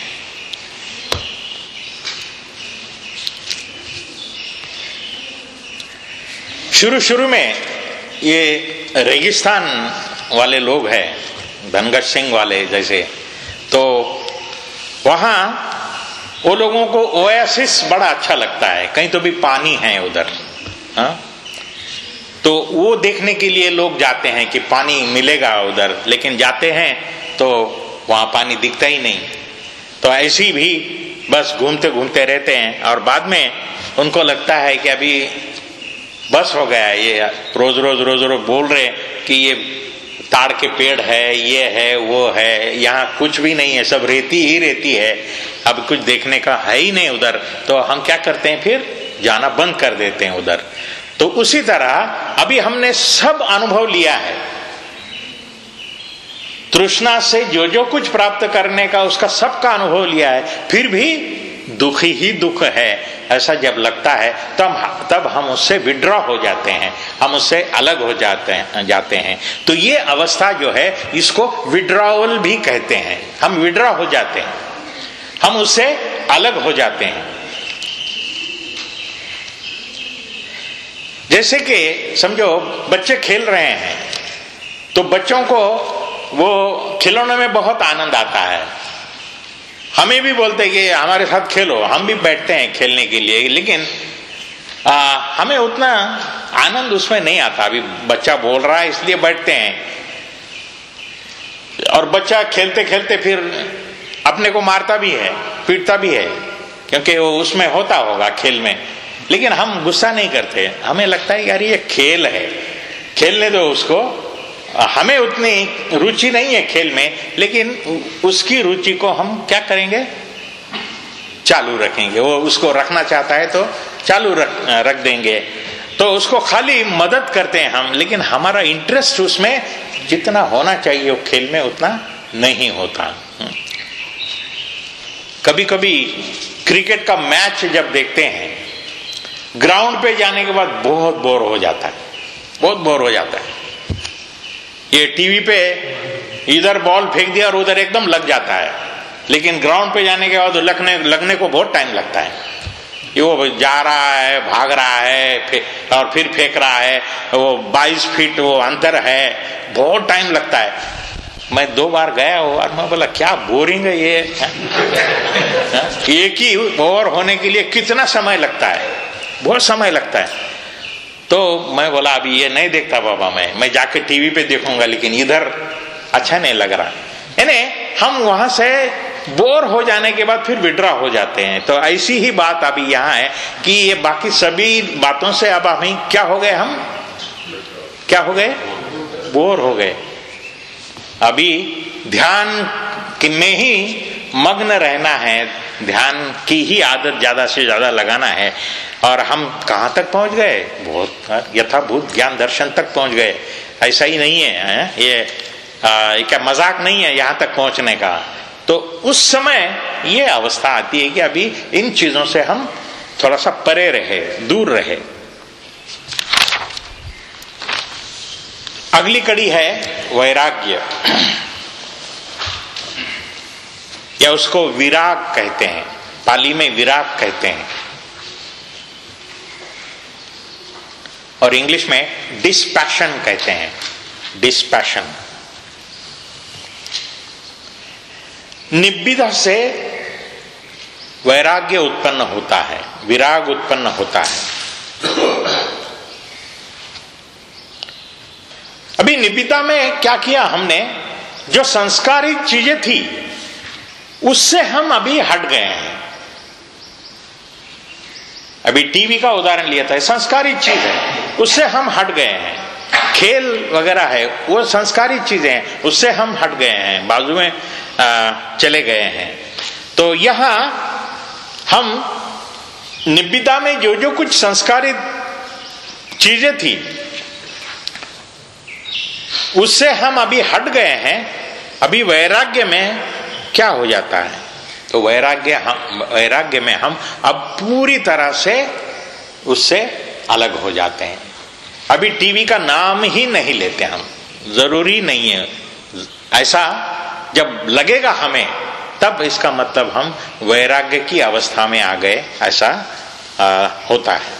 शुरू शुरू में ये रेगिस्तान वाले लोग हैं, धनगढ़ सिंह वाले जैसे, तो वहां वो लोगों को ओएसिस बड़ा अच्छा लगता है, कहीं तो भी पानी है उधर। हाँ, तो वो देखने के लिए लोग जाते हैं कि पानी मिलेगा उधर, लेकिन जाते हैं तो वहां पानी दिखता ही नहीं। तो ऐसी भी बस घूमते घूमते रहते हैं और बाद में उनको लगता है कि अभी बस हो गया, ये रोज रोज रोज रोज बोल रहे कि ये ताड़ के पेड़ है, ये है, वो है, यहाँ कुछ भी नहीं है, सब रेती ही रेती है, अब कुछ देखने का है ही नहीं उधर। तो हम क्या करते हैं, फिर जाना बंद कर देते हैं उधर। तो उसी तरह अभी हमने सब अनुभव लिया है, तृष्णा से जो जो कुछ प्राप्त करने का उसका सबका अनुभव लिया है, फिर भी दुखी ही दुख है ऐसा जब लगता है तब तब हम उससे विड्रॉ हो जाते हैं, हम उससे अलग हो जाते हैं जाते हैं तो ये अवस्था जो है इसको विड्रॉवल भी कहते हैं। हम विड्रॉ हो जाते हैं, हम उससे अलग हो जाते हैं। जैसे कि समझो बच्चे खेल रहे हैं तो बच्चों को वो खिलौने में बहुत आनंद आता है, हमें भी बोलते कि हमारे साथ खेलो, हम भी बैठते हैं खेलने के लिए, लेकिन आ, हमें उतना आनंद उसमें नहीं आता। अभी बच्चा बोल रहा है इसलिए बैठते हैं, और बच्चा खेलते खेलते फिर अपने को मारता भी है, पीटता भी है, क्योंकि वो उसमें होता होगा खेल में, लेकिन हम गुस्सा नहीं करते। हमें लगता है यार ये खेल है, खेलने दो उसको, हमें उतनी रुचि नहीं है खेल में, लेकिन उसकी रुचि को हम क्या करेंगे, चालू रखेंगे। वो उसको रखना चाहता है तो चालू रख रख देंगे, तो उसको खाली मदद करते हैं हम, लेकिन हमारा इंटरेस्ट उसमें जितना होना चाहिए वो खेल में उतना नहीं होता। कभी कभी क्रिकेट का मैच जब देखते हैं, ग्राउंड पे जाने के बाद बहुत बोर हो जाता है, बहुत बोर हो जाता है। ये टीवी पे इधर बॉल फेंक दिया और उधर एकदम लग जाता है, लेकिन ग्राउंड पे जाने के बाद लगने लगने को बहुत टाइम लगता है। ये वो जा रहा है, भाग रहा है और फिर फेंक रहा है, वो बाईस फीट वो अंतर है, बहुत टाइम लगता है। मैं दो बार गया हूँ और मैं बोला क्या बोरिंग है ये, एक ही ओवर होने के लिए कितना समय लगता है, बहुत समय लगता है। तो मैं बोला अभी ये नहीं देखता बाबा, मैं मैं जाके टीवी पे देखूंगा, लेकिन इधर अच्छा नहीं लग रहा। यानी हम वहां से बोर हो जाने के बाद फिर विड्रॉ हो जाते हैं। तो ऐसी ही बात अभी यहाँ है कि ये बाकी सभी बातों से अब हम क्या हो गए, हम क्या हो गए, बोर हो गए। अभी ध्यान में ही मग्न रहना है, ध्यान की ही आदत ज्यादा से ज्यादा लगाना है। और हम कहाँ तक पहुंच गए, बहुत यथाभूत ज्ञान दर्शन तक पहुंच गए। ऐसा ही नहीं है, है? ये आ, क्या मजाक नहीं है यहाँ तक पहुंचने का। तो उस समय ये अवस्था आती है कि अभी इन चीजों से हम थोड़ा सा परे रहे, दूर रहे। अगली कड़ी है वैराग्य, या उसको विराग कहते हैं, पाली में विराग कहते हैं, और इंग्लिश में डिस्पैशन कहते हैं, डिस्पैशन। निब्बिदा से वैराग्य उत्पन्न होता है, विराग उत्पन्न होता है। अभी निब्बिदा में क्या किया हमने, जो संस्कारित चीजें थी उससे हम अभी हट गए हैं। अभी टीवी का उदाहरण लिया था, संस्कारित चीज है, उससे हम हट गए हैं। खेल वगैरह है वो संस्कारित चीजें हैं, उससे हम हट गए हैं, बाजू में आ, चले गए हैं। तो यहां हम निब्बिदा में जो जो कुछ संस्कारित चीजें थी उससे हम अभी हट गए हैं। अभी वैराग्य में क्या हो जाता है, तो वैराग्य हम वैराग्य में हम अब पूरी तरह से उससे अलग हो जाते हैं। अभी टीवी का नाम ही नहीं लेते हम, जरूरी नहीं है। ऐसा जब लगेगा हमें तब इसका मतलब हम वैराग्य की अवस्था में आ गए, ऐसा आ, होता है।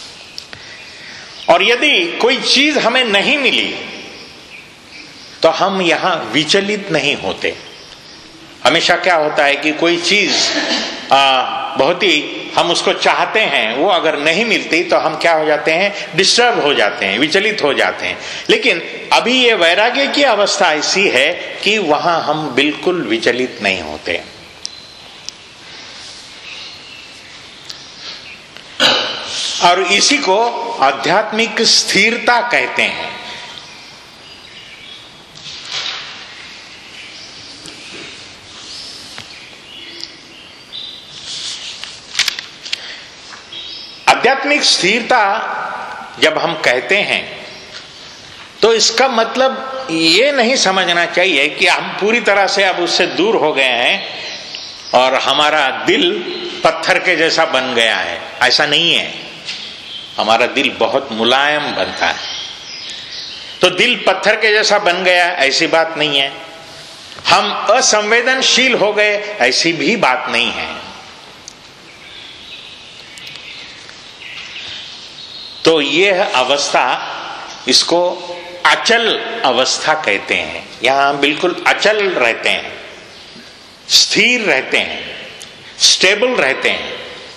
और यदि कोई चीज हमें नहीं मिली तो हम यहां विचलित नहीं होते। हमेशा क्या होता है कि कोई चीज आ, बहुत ही हम उसको चाहते हैं, वो अगर नहीं मिलती तो हम क्या हो जाते हैं, डिस्टर्ब हो जाते हैं, विचलित हो जाते हैं। लेकिन अभी ये वैराग्य की अवस्था ऐसी है कि वहां हम बिल्कुल विचलित नहीं होते। और इसी को आध्यात्मिक स्थिरता कहते हैं। आध्यात्मिक स्थिरता जब हम कहते हैं तो इसका मतलब ये नहीं समझना चाहिए कि हम पूरी तरह से अब उससे दूर हो गए हैं और हमारा दिल पत्थर के जैसा बन गया है, ऐसा नहीं है। हमारा दिल बहुत मुलायम बनता है। तो दिल पत्थर के जैसा बन गया ऐसी बात नहीं है। हम असंवेदनशील हो गए ऐसी भी बात नहीं है। तो यह अवस्था, इसको अचल अवस्था कहते हैं। यहां हम बिल्कुल अचल रहते हैं, स्थिर रहते हैं, स्टेबल रहते हैं।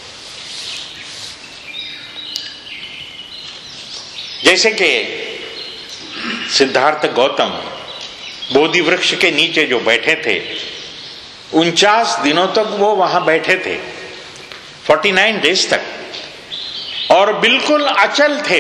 जैसे कि सिद्धार्थ गौतम बोधि वृक्ष के नीचे जो बैठे थे, उनचास दिनों तक वो वहां बैठे थे, उनचास डेज तक, और बिल्कुल अचल थे।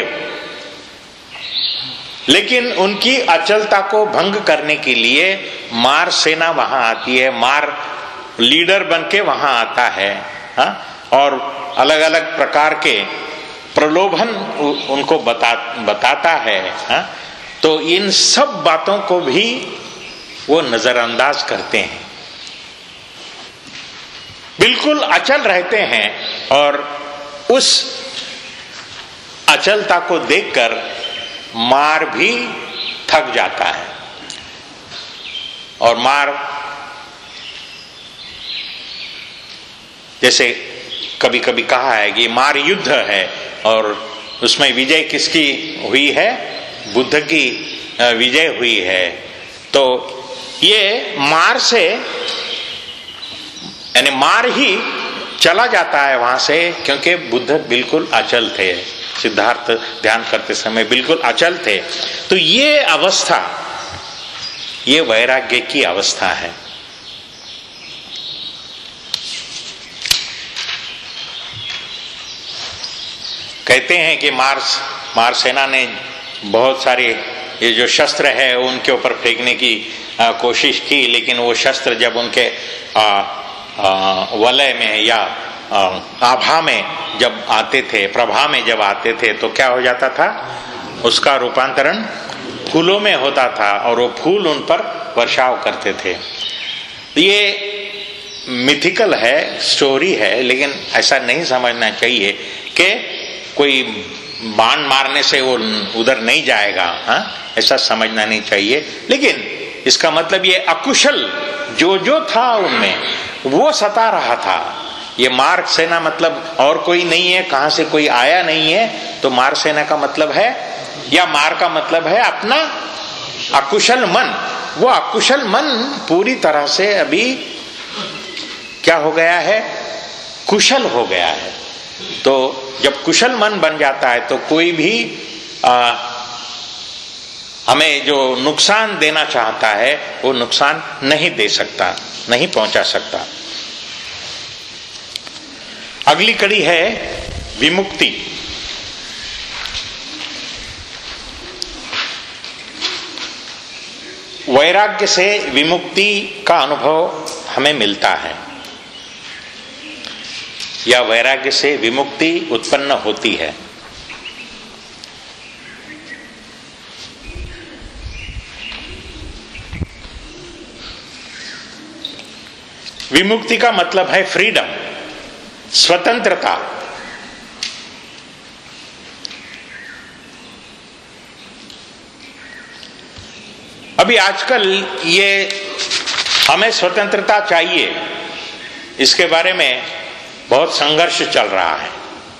लेकिन उनकी अचलता को भंग करने के लिए मार सेना वहां आती है, मार लीडर बन के वहां आता है, हा? और अलग अलग प्रकार के प्रलोभन उनको बता बताता है, हा? तो इन सब बातों को भी वो नजरअंदाज करते हैं, बिल्कुल अचल रहते हैं। और उस अचलता को देखकर मार भी थक जाता है। और मार, जैसे कभी कभी कहा है कि मार युद्ध है और उसमें विजय किसकी हुई है? बुद्ध की विजय हुई है। तो ये मार से, यानी मार ही चला जाता है वहां से, क्योंकि बुद्ध बिल्कुल अचल थे। सिद्धार्थ ध्यान करते समय बिल्कुल अचल थे। तो ये अवस्था, ये वैराग्य की अवस्था है। कहते हैं कि मार्स मार सेना ने बहुत सारे ये जो शस्त्र है उनके ऊपर फेंकने की आ, कोशिश की, लेकिन वो शस्त्र जब उनके आ, आ, वलय में या आ, आभा में जब आते थे, प्रभा में जब आते थे, तो क्या हो जाता था? उसका रूपांतरण फूलों में होता था और वो फूल उन पर वर्षाव करते थे। ये मिथिकल है, स्टोरी है, लेकिन ऐसा नहीं समझना चाहिए कि कोई बाण मारने से वो उधर नहीं जाएगा, हा? ऐसा समझना नहीं चाहिए। लेकिन इसका मतलब ये अकुशल जो जो था उनमें वो सता रहा था। ये मार सेना मतलब और कोई नहीं है, कहां से कोई आया नहीं है। तो मार सेना का मतलब है, या मार का मतलब है अपना अकुशल मन। वो अकुशल मन पूरी तरह से अभी क्या हो गया है? कुशल हो गया है। तो जब कुशल मन बन जाता है तो कोई भी आ, हमें जो नुकसान देना चाहता है वो नुकसान नहीं दे सकता, नहीं पहुंचा सकता। अगली कड़ी है विमुक्ति। वैराग्य से विमुक्ति का अनुभव हमें मिलता है, या वैराग्य से विमुक्ति उत्पन्न होती है। विमुक्ति का मतलब है फ्रीडम, स्वतंत्रता। अभी आजकल ये हमें स्वतंत्रता चाहिए, इसके बारे में बहुत संघर्ष चल रहा है।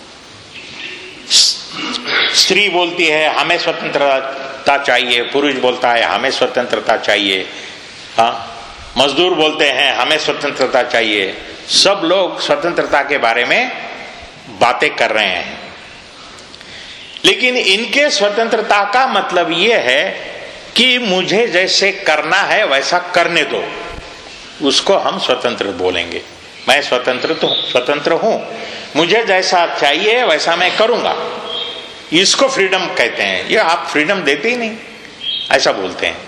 स्त्री बोलती है हमें स्वतंत्रता चाहिए, पुरुष बोलता है हमें स्वतंत्रता चाहिए, हाँ, मजदूर बोलते हैं हमें स्वतंत्रता चाहिए। सब लोग स्वतंत्रता के बारे में बातें कर रहे हैं, लेकिन इनके स्वतंत्रता का मतलब यह है कि मुझे जैसे करना है वैसा करने दो, उसको हम स्वतंत्र बोलेंगे। मैं स्वतंत्र तो स्वतंत्र हूं, मुझे जैसा चाहिए वैसा मैं करूंगा, इसको फ्रीडम कहते हैं। ये आप फ्रीडम देते ही नहीं, ऐसा बोलते हैं।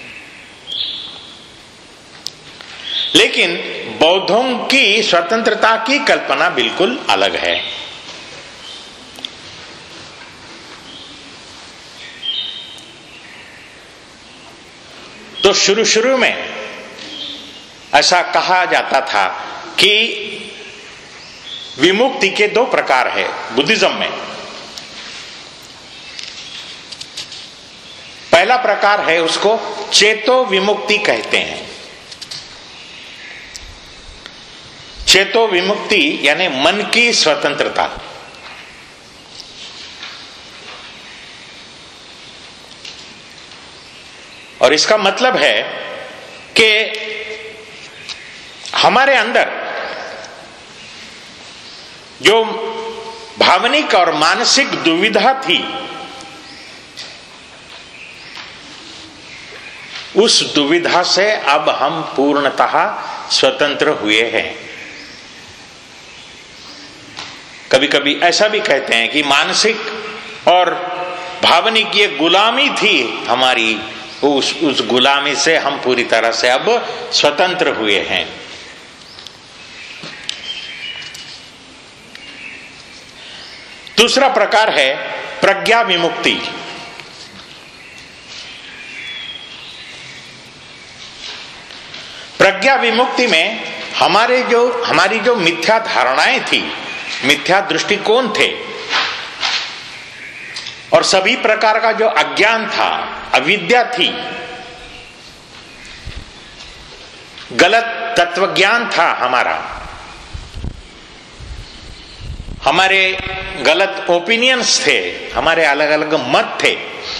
लेकिन बौद्धों की स्वतंत्रता की कल्पना बिल्कुल अलग है। तो शुरू शुरू में ऐसा कहा जाता था कि विमुक्ति के दो प्रकार है बुद्धिज्म में। पहला प्रकार है, उसको चेतो विमुक्ति कहते हैं। चेतो विमुक्ति यानी मन की स्वतंत्रता। और इसका मतलब है कि हमारे अंदर जो भावनिक और मानसिक दुविधा थी, उस दुविधा से अब हम पूर्णतः स्वतंत्र हुए हैं। कभी कभी ऐसा भी कहते हैं कि मानसिक और भावनिक ये गुलामी थी हमारी, उस उस गुलामी से हम पूरी तरह से अब स्वतंत्र हुए हैं। दूसरा प्रकार है प्रज्ञा विमुक्ति। प्रज्ञा विमुक्ति में हमारे जो हमारी जो मिथ्या धारणाएं थी, मिथ्या दृष्टिकोण थे, और सभी प्रकार का जो अज्ञान था, अविद्या थी, गलत तत्वज्ञान था हमारा, हमारे गलत ओपिनियंस थे, हमारे अलग अलग मत थे,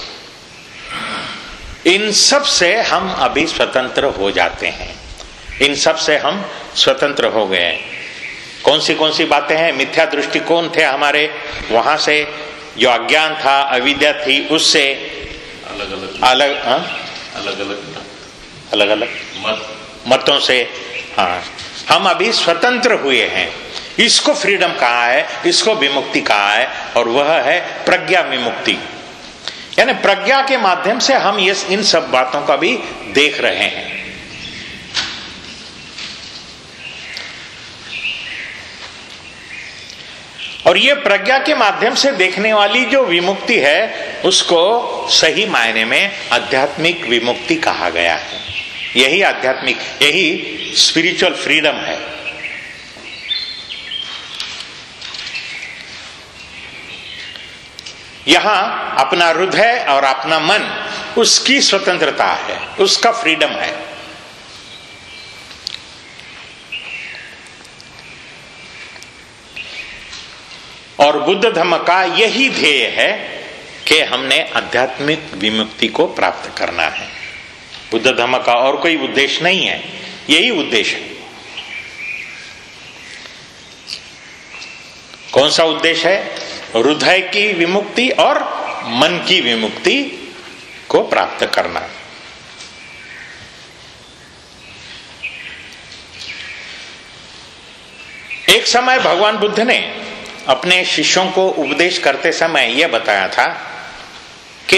इन सब से हम अभी स्वतंत्र हो जाते हैं। इन सब से हम स्वतंत्र हो गए हैं। कौन सी कौन सी बातें हैं? मिथ्या दृष्टिकोण थे हमारे, वहां से जो अज्ञान था, अविद्या थी, उससे अलग अलग अलग हाँ? अलग अलग अलग अलग मत मतों से हाँ हम अभी स्वतंत्र हुए हैं। इसको फ्रीडम कहा है, इसको विमुक्ति कहा है, और वह है प्रज्ञा विमुक्ति। यानी प्रज्ञा के माध्यम से हम ये इन सब बातों का भी देख रहे हैं। और ये प्रज्ञा के माध्यम से देखने वाली जो विमुक्ति है, उसको सही मायने में आध्यात्मिक विमुक्ति कहा गया है। यही आध्यात्मिक, यही स्पिरिचुअल फ्रीडम है। यहां अपना हृदय और अपना मन, उसकी स्वतंत्रता है, उसका फ्रीडम है। और बुद्ध धर्म का यही ध्येय है कि हमने आध्यात्मिक विमुक्ति को प्राप्त करना है। बुद्ध धर्म का और कोई उद्देश्य नहीं है, यही उद्देश्य है। कौन सा उद्देश्य है? हृदय की विमुक्ति और मन की विमुक्ति को प्राप्त करना। एक समय भगवान बुद्ध ने अपने शिष्यों को उपदेश करते समय यह बताया था कि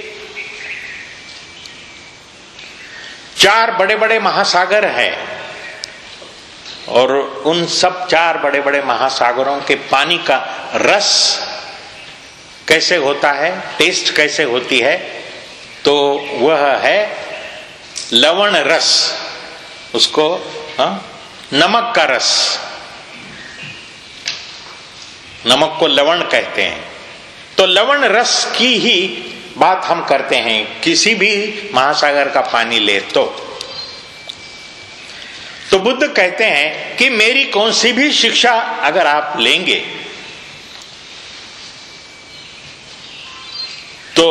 चार बड़े बड़े महासागर हैं, और उन सब चार बड़े बड़े महासागरों के पानी का रस कैसे होता है, टेस्ट कैसे होती है, तो वह है लवण रस। उसको हा? नमक का रस, नमक को लवण कहते हैं। तो लवण रस की ही बात हम करते हैं, किसी भी महासागर का पानी ले तो तो बुद्ध कहते हैं कि मेरी कौन सी भी शिक्षा अगर आप लेंगे तो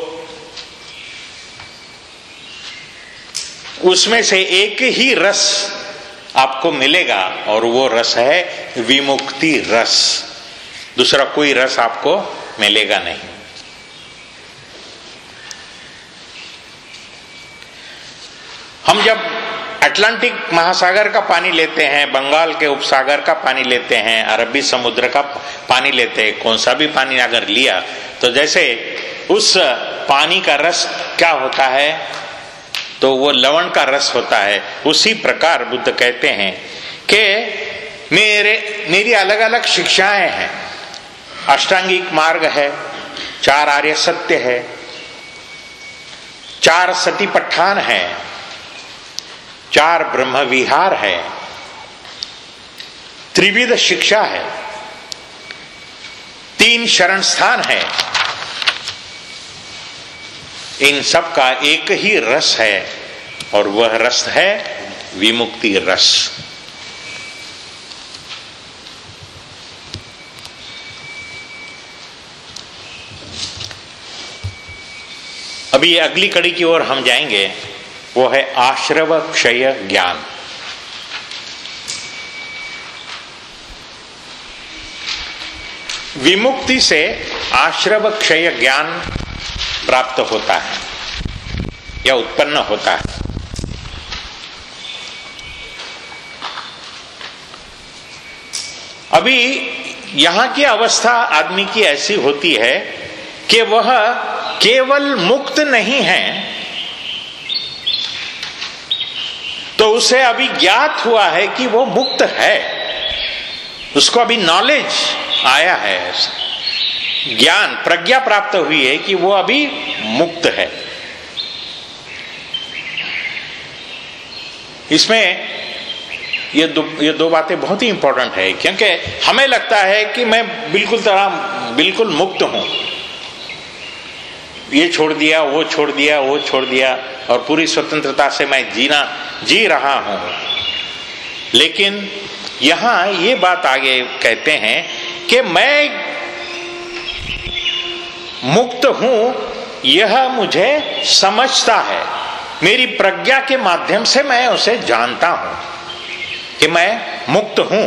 उसमें से एक ही रस आपको मिलेगा, और वो रस है विमुक्ति रस। दूसरा कोई रस आपको मिलेगा नहीं। हम जब अटलांटिक महासागर का पानी लेते हैं, बंगाल के उपसागर का पानी लेते हैं, अरबी समुद्र का पानी लेते हैं, कौन सा भी पानी अगर लिया तो जैसे उस पानी का रस क्या होता है, तो वो लवण का रस होता है। उसी प्रकार बुद्ध कहते हैं कि मेरे मेरी अलग अलग शिक्षाएं हैं। अष्टांगिक मार्ग है, चार आर्य सत्य है, चार सतीपट्ठान है, चार ब्रह्म विहार है, त्रिविध शिक्षा है, तीन शरण स्थान है। इन सब का एक ही रस है और वह रस है विमुक्ति रस। अभी अगली कड़ी की ओर हम जाएंगे, वो है आश्रव क्षय ज्ञान। विमुक्ति से आश्रव क्षय ज्ञान प्राप्त होता है या उत्पन्न होता है। अभी यहां की अवस्था आदमी की ऐसी होती है कि वह केवल मुक्त नहीं है, तो उसे अभी ज्ञात हुआ है कि वो मुक्त है, उसको अभी नॉलेज आया है, ज्ञान प्रज्ञा प्राप्त हुई है कि वो अभी मुक्त है। इसमें ये दो ये दो बातें बहुत ही इंपॉर्टेंट है, क्योंकि हमें लगता है कि मैं बिल्कुल तरह बिल्कुल मुक्त हूं, ये छोड़ दिया, वो छोड़ दिया, वो छोड़ दिया और पूरी स्वतंत्रता से मैं जीना जी रहा हूं। लेकिन यहां ये बात आगे कहते हैं कि मैं मुक्त हूं, यह मुझे समझता है, मेरी प्रज्ञा के माध्यम से मैं उसे जानता हूं कि मैं मुक्त हूं।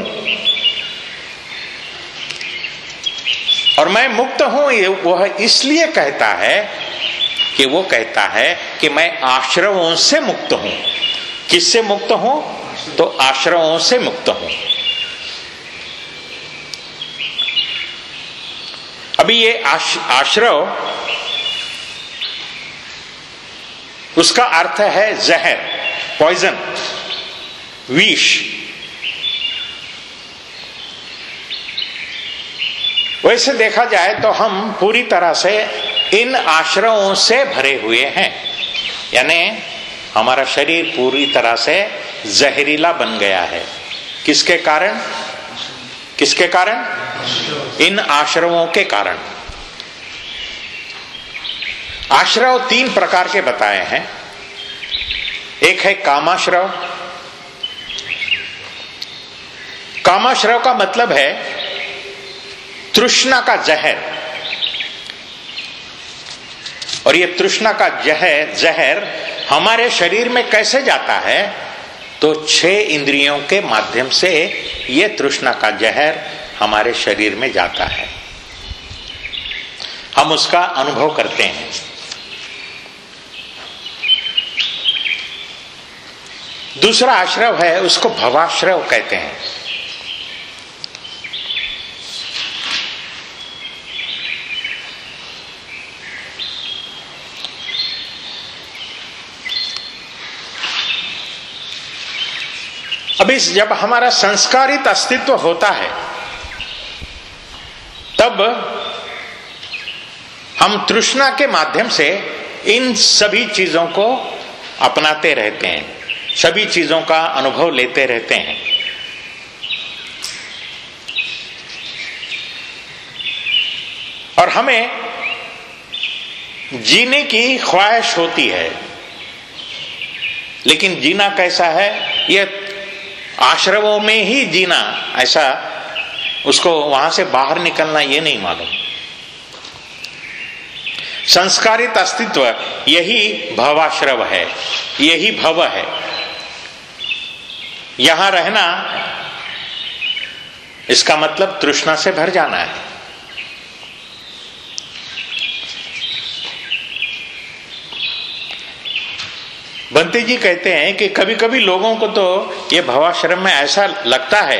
और मैं मुक्त हूं ये वह इसलिए कहता है कि वो कहता है कि मैं आश्रवों से मुक्त हूं। किससे मुक्त हूं? तो आश्रवों से मुक्त हूं। अभी ये आश, आश्रव, उसका अर्थ है जहर, पॉइजन, विष। वैसे देखा जाए तो हम पूरी तरह से इन आश्रवों से भरे हुए हैं, यानी हमारा शरीर पूरी तरह से जहरीला बन गया है। किसके कारण? किसके कारण? इन आश्रवों के कारण। आश्रव तीन प्रकार के बताए हैं। एक है कामाश्रव। कामाश्रव का मतलब है तृष्णा का जहर। और ये तृष्णा का जहर जहर हमारे शरीर में कैसे जाता है? तो छह इंद्रियों के माध्यम से ये तृष्णा का जहर हमारे शरीर में जाता है, हम उसका अनुभव करते हैं। दूसरा आश्रव है, उसको भवाश्रव कहते हैं। अभी जब हमारा संस्कारित अस्तित्व होता है तब हम तृष्णा के माध्यम से इन सभी चीजों को अपनाते रहते हैं, सभी चीजों का अनुभव लेते रहते हैं। और हमें जीने की ख्वाहिश होती है, लेकिन जीना कैसा है, यह आश्रमों में ही जीना, ऐसा उसको वहां से बाहर निकलना ये नहीं मालूम। संस्कारित अस्तित्व यही भवाश्रव है, यही भव है। यहां रहना, इसका मतलब तृष्णा से भर जाना है। बंटी जी कहते हैं कि कभी कभी लोगों को तो ये भवाश्रम में ऐसा लगता है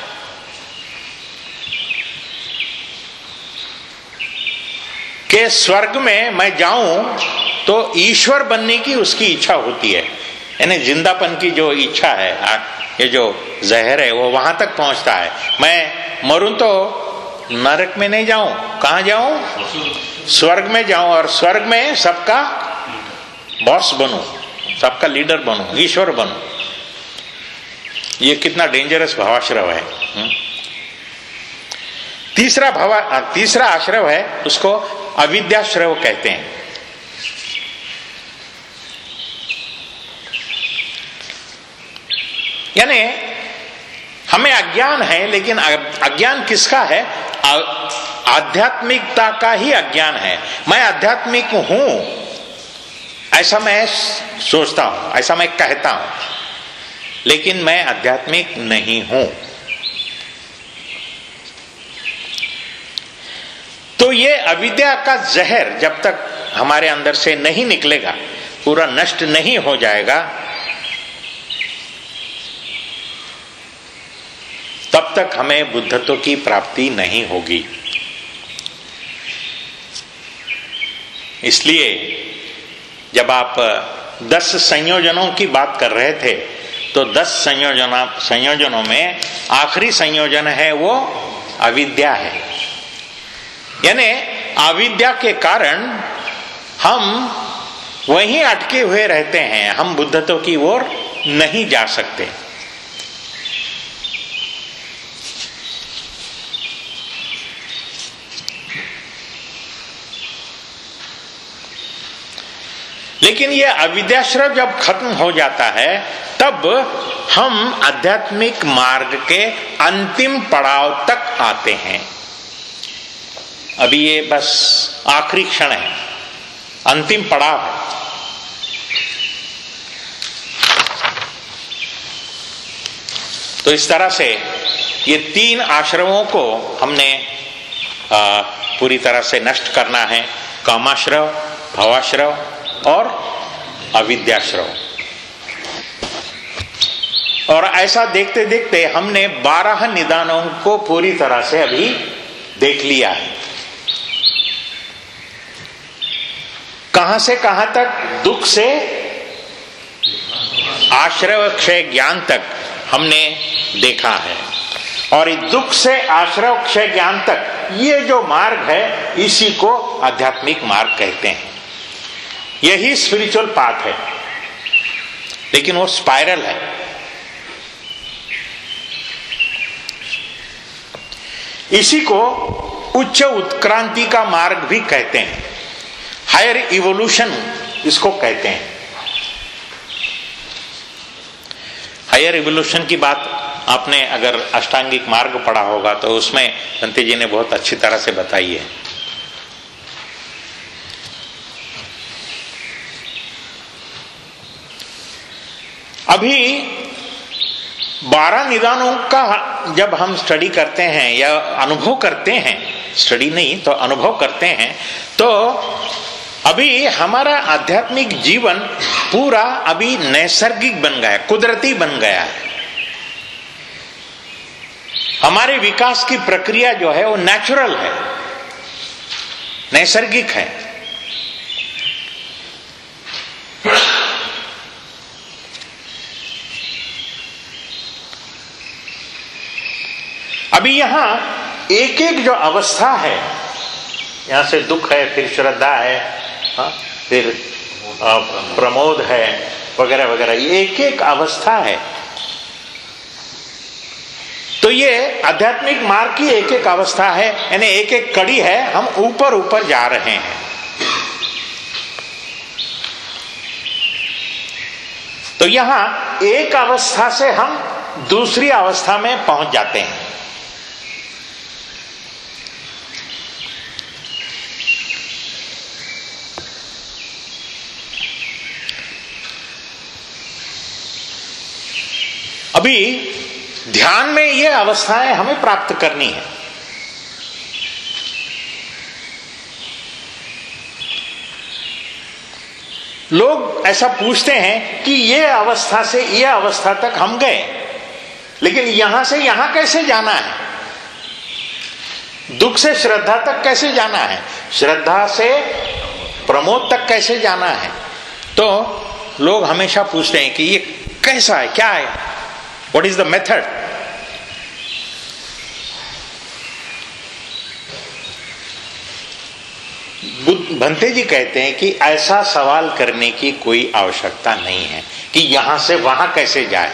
कि स्वर्ग में मैं जाऊं तो ईश्वर बनने की उसकी इच्छा होती है, यानी जिंदापन की जो इच्छा है, ये जो जहर है वो वहां तक पहुंचता है। मैं मरूं तो नरक में नहीं जाऊं, कहां जाऊं? स्वर्ग में जाऊं। और स्वर्ग में सबका बॉस बनूं, सबका लीडर बनूं, ईश्वर बनूं। ये कितना डेंजरस भावाश्रव है। हुँ? तीसरा भावा तीसरा आश्रव है, उसको अविद्याश्रव कहते हैं। यानी हमें अज्ञान है, लेकिन अज्ञान किसका है? आध्यात्मिकता का ही अज्ञान है। मैं आध्यात्मिक हूं ऐसा मैं सोचता हूं, ऐसा मैं कहता हूं, लेकिन मैं आध्यात्मिक नहीं हूं। तो ये अविद्या का जहर जब तक हमारे अंदर से नहीं निकलेगा, पूरा नष्ट नहीं हो जाएगा, तब तक हमें बुद्धत्व की प्राप्ति नहीं होगी। इसलिए जब आप दस संयोजनों की बात कर रहे थे, तो दस संयोजन संयोजनों में आखिरी संयोजन है वो अविद्या है। यानी अविद्या के कारण हम वहीं अटके हुए रहते हैं, हम बुद्धत्व की ओर नहीं जा सकते। लेकिन यह अविद्याश्रव जब खत्म हो जाता है, तब हम आध्यात्मिक मार्ग के अंतिम पड़ाव तक आते हैं। अभी ये बस आखिरी क्षण है, अंतिम पड़ाव है। तो इस तरह से ये तीन आश्रमों को हमने आ, पूरी तरह से नष्ट करना है। कामाश्रव, भवाश्रव और अविद्याश्रव। और ऐसा देखते देखते हमने बारह निदानों को पूरी तरह से अभी देख लिया है। कहां से कहां तक? दुख से आश्रव क्षय ज्ञान तक हमने देखा है। और इस दुख से आश्रव क्षय ज्ञान तक ये जो मार्ग है, इसी को आध्यात्मिक मार्ग कहते हैं। यही स्पिरिचुअल पाथ है, लेकिन वो स्पाइरल है। इसी को उच्च उत्क्रांति का मार्ग भी कहते हैं, हायर इवोल्यूशन इसको कहते हैं। हायर इवोल्यूशन की बात आपने अगर अष्टांगिक मार्ग पढ़ा होगा तो उसमें बंते जी ने बहुत अच्छी तरह से बताई है। अभी बारह निदानों का जब हम स्टडी करते हैं या अनुभव करते हैं, स्टडी नहीं तो अनुभव करते हैं, तो अभी हमारा आध्यात्मिक जीवन पूरा अभी नैसर्गिक बन गया, कुदरती बन गया है। हमारे विकास की प्रक्रिया जो है वो नेचुरल है, नैसर्गिक है। अभी यहां एक एक जो अवस्था है, यहां से दुख है, फिर श्रद्धा है, हा? फिर प्रमोद है, वगैरह वगैरह, ये एक एक अवस्था है। तो ये आध्यात्मिक मार्ग की एक एक अवस्था है, यानी एक एक कड़ी है, हम ऊपर ऊपर जा रहे हैं। तो यहां एक अवस्था से हम दूसरी अवस्था में पहुंच जाते हैं। अभी ध्यान में ये अवस्थाएं हमें प्राप्त करनी है। लोग ऐसा पूछते हैं कि ये अवस्था से ये अवस्था तक हम गए, लेकिन यहां से यहां कैसे जाना है? दुख से श्रद्धा तक कैसे जाना है? श्रद्धा से प्रमोद तक कैसे जाना है? तो लोग हमेशा पूछते हैं कि ये कैसा है, क्या है, what is the method? Bhante ji कहते हैं कि ऐसा सवाल करने की कोई आवश्यकता नहीं है कि यहां से वहां कैसे जाए,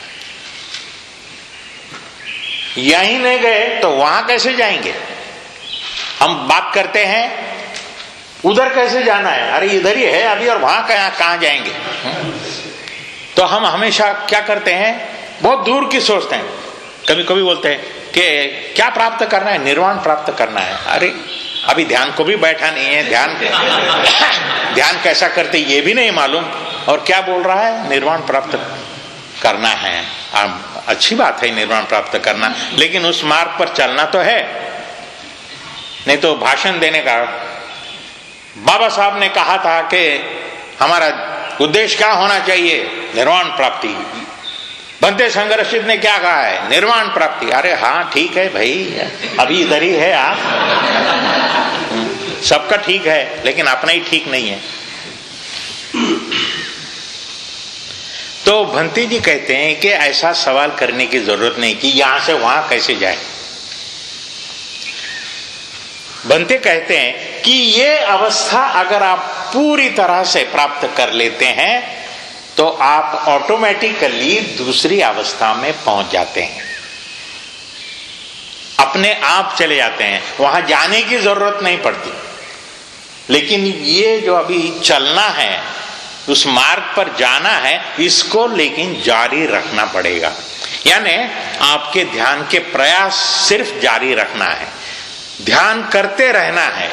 यहीं नहीं गए तो वहां कैसे जाएंगे। हम बात करते हैं उधर कैसे जाना है, अरे इधर ही है अभी और वहां कहां कहां जाएंगे। तो हम हमेशा क्या करते हैं, बहुत दूर की सोचते हैं। कभी कभी बोलते हैं कि क्या प्राप्त करना है, निर्वाण प्राप्त करना है। अरे अभी ध्यान को भी बैठा नहीं है, ध्यान ध्यान कैसा करते ये भी नहीं मालूम, और क्या बोल रहा है निर्वाण प्राप्त करना है। अच्छी बात है निर्वाण प्राप्त करना, लेकिन उस मार्ग पर चलना तो है, नहीं तो भाषण देने का। बाबा साहब ने कहा था कि हमारा उद्देश्य क्या होना चाहिए, निर्वाण प्राप्ति। भंते संघर्षित ने क्या कहा है, निर्वाण प्राप्ति। अरे हाँ ठीक है भाई, अभी इधर ही है आप, सबका ठीक है लेकिन अपना ही ठीक नहीं है। तो भंते जी कहते हैं कि ऐसा सवाल करने की जरूरत नहीं कि यहां से वहां कैसे जाए। भंते कहते हैं कि ये अवस्था अगर आप पूरी तरह से प्राप्त कर लेते हैं तो आप ऑटोमेटिकली दूसरी अवस्था में पहुंच जाते हैं, अपने आप चले जाते हैं, वहां जाने की जरूरत नहीं पड़ती। लेकिन ये जो अभी चलना है, उस मार्ग पर जाना है, इसको लेकिन जारी रखना पड़ेगा। यानी आपके ध्यान के प्रयास सिर्फ जारी रखना है, ध्यान करते रहना है।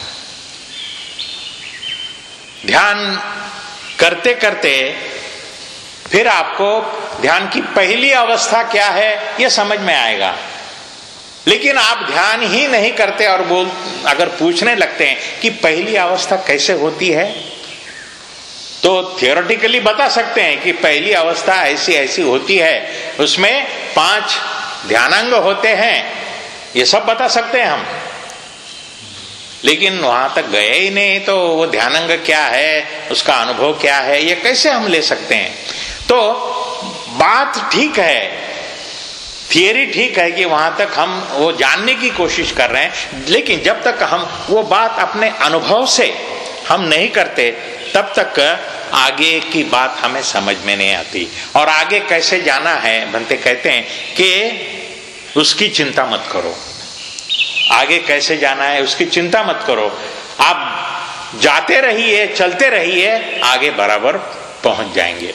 ध्यान करते करते फिर आपको ध्यान की पहली अवस्था क्या है यह समझ में आएगा। लेकिन आप ध्यान ही नहीं करते और बोल अगर पूछने लगते हैं कि पहली अवस्था कैसे होती है, तो थियोरेटिकली बता सकते हैं कि पहली अवस्था ऐसी ऐसी होती है, उसमें पांच ध्यानांग होते हैं, ये सब बता सकते हैं हम। लेकिन वहां तक गए ही नहीं तो वो ध्यानांग क्या है, उसका अनुभव क्या है, ये कैसे हम ले सकते हैं। तो बात ठीक है, थियरी ठीक है कि वहां तक हम वो जानने की कोशिश कर रहे हैं, लेकिन जब तक हम वो बात अपने अनुभव से हम नहीं करते तब तक आगे की बात हमें समझ में नहीं आती। और आगे कैसे जाना है, भंते कहते हैं कि उसकी चिंता मत करो, आगे कैसे जाना है उसकी चिंता मत करो, आप जाते रहिए, चलते रहिए, आगे बराबर पहुंच जाएंगे।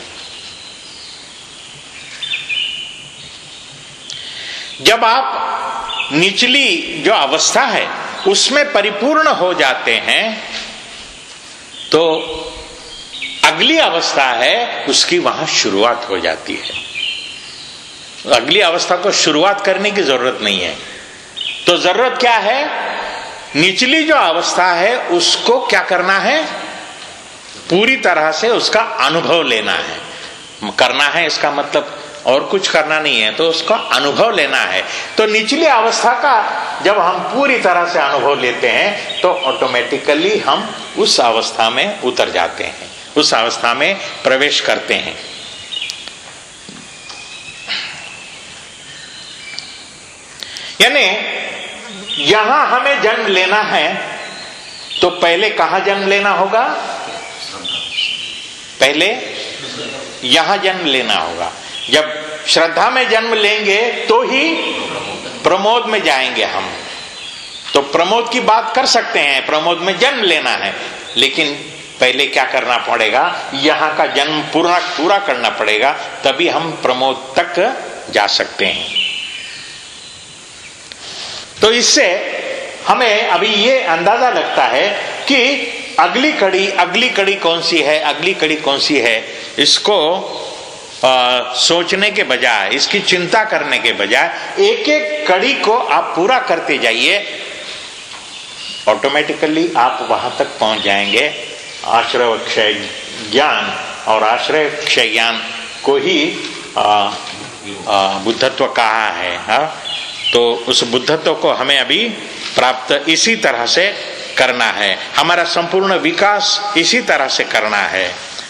जब आप निचली जो अवस्था है उसमें परिपूर्ण हो जाते हैं तो अगली अवस्था है उसकी वहां शुरुआत हो जाती है। अगली अवस्था को शुरुआत करने की जरूरत नहीं है। तो जरूरत क्या है, निचली जो अवस्था है उसको क्या करना है, पूरी तरह से उसका अनुभव लेना है। करना है इसका मतलब और कुछ करना नहीं है, तो उसका अनुभव लेना है। तो निचली अवस्था का जब हम पूरी तरह से अनुभव लेते हैं तो ऑटोमेटिकली हम उस अवस्था में उतर जाते हैं, उस अवस्था में प्रवेश करते हैं। यानी यहां हमें जन्म लेना है तो पहले कहां जन्म लेना होगा, पहले यहां जन्म लेना होगा। जब श्रद्धा में जन्म लेंगे तो ही प्रमोद में जाएंगे हम। तो प्रमोद की बात कर सकते हैं, प्रमोद में जन्म लेना है, लेकिन पहले क्या करना पड़ेगा, यहां का जन्म पूरा पूरा करना पड़ेगा, तभी हम प्रमोद तक जा सकते हैं। तो इससे हमें अभी ये अंदाजा लगता है कि अगली कड़ी अगली कड़ी कौन सी है, अगली कड़ी कौन सी है, इसको आ, सोचने के बजाय, इसकी चिंता करने के बजाय एक एक कड़ी को आप पूरा करते जाइए, ऑटोमेटिकली आप वहां तक पहुंच जाएंगे। आश्रय क्षय ज्ञान, और आश्रय क्षय ज्ञान को ही आ, आ, बुद्धत्व कहा है। हा? तो उस बुद्धत्व को हमें अभी प्राप्त इसी तरह से करना है, हमारा संपूर्ण विकास इसी तरह से करना है।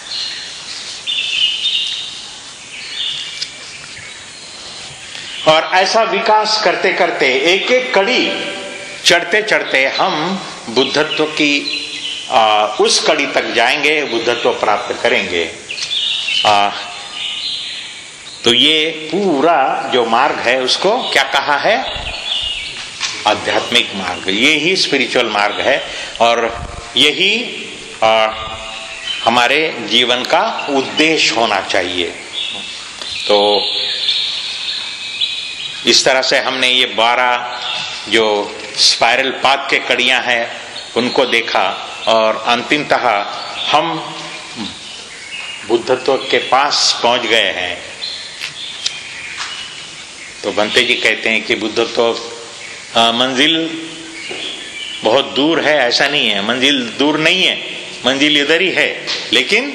और ऐसा विकास करते करते एक एक कड़ी चढ़ते चढ़ते हम बुद्धत्व की आ, उस कड़ी तक जाएंगे, बुद्धत्व प्राप्त करेंगे। आ, तो ये पूरा जो मार्ग है उसको क्या कहा है? आध्यात्मिक मार्ग। ये ही स्पिरिचुअल मार्ग है और यही आ, हमारे जीवन का उद्देश्य होना चाहिए। तो इस तरह से हमने ये बारह जो स्पाइरल पाथ के कड़ियां हैं उनको देखा और अंतिमतः हम बुद्धत्व के पास पहुंच गए हैं। तो बंते जी कहते हैं कि बुद्धत्व मंजिल बहुत दूर है, ऐसा नहीं है। मंजिल दूर नहीं है, मंजिल इधर ही है, लेकिन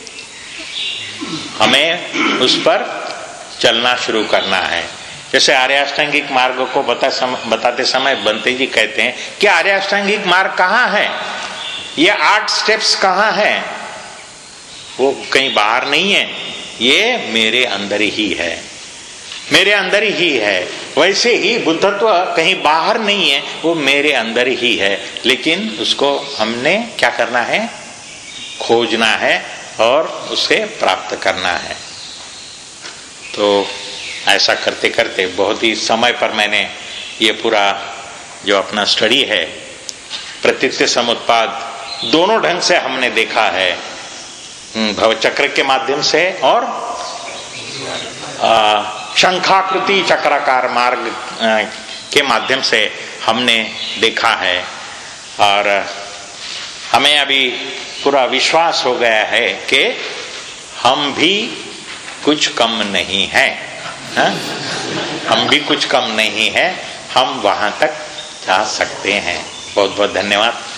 हमें उस पर चलना शुरू करना है। जैसे आर्याष्टांगिक मार्ग को बता सम, बताते समय बंते जी कहते हैं कि आर्याष्टांगिक मार्ग कहाँ है, ये आठ स्टेप्स कहाँ है? वो कहीं बाहर नहीं है, ये मेरे अंदर ही है, मेरे अंदर ही है। वैसे ही बुद्धत्व कहीं बाहर नहीं है, वो मेरे अंदर ही है, लेकिन उसको हमने क्या करना है? खोजना है और उसे प्राप्त करना है। तो ऐसा करते करते बहुत ही समय पर मैंने ये पूरा जो अपना स्टडी है प्रतीत्य समुत्पाद दोनों ढंग से हमने देखा है, भवचक्र के माध्यम से और आ, शंखाकृति चक्राकार मार्ग के माध्यम से हमने देखा है। और हमें अभी पूरा विश्वास हो गया है कि हम भी कुछ कम नहीं है, हा? हम भी कुछ कम नहीं है, हम वहां तक जा सकते हैं। बहुत बहुत धन्यवाद।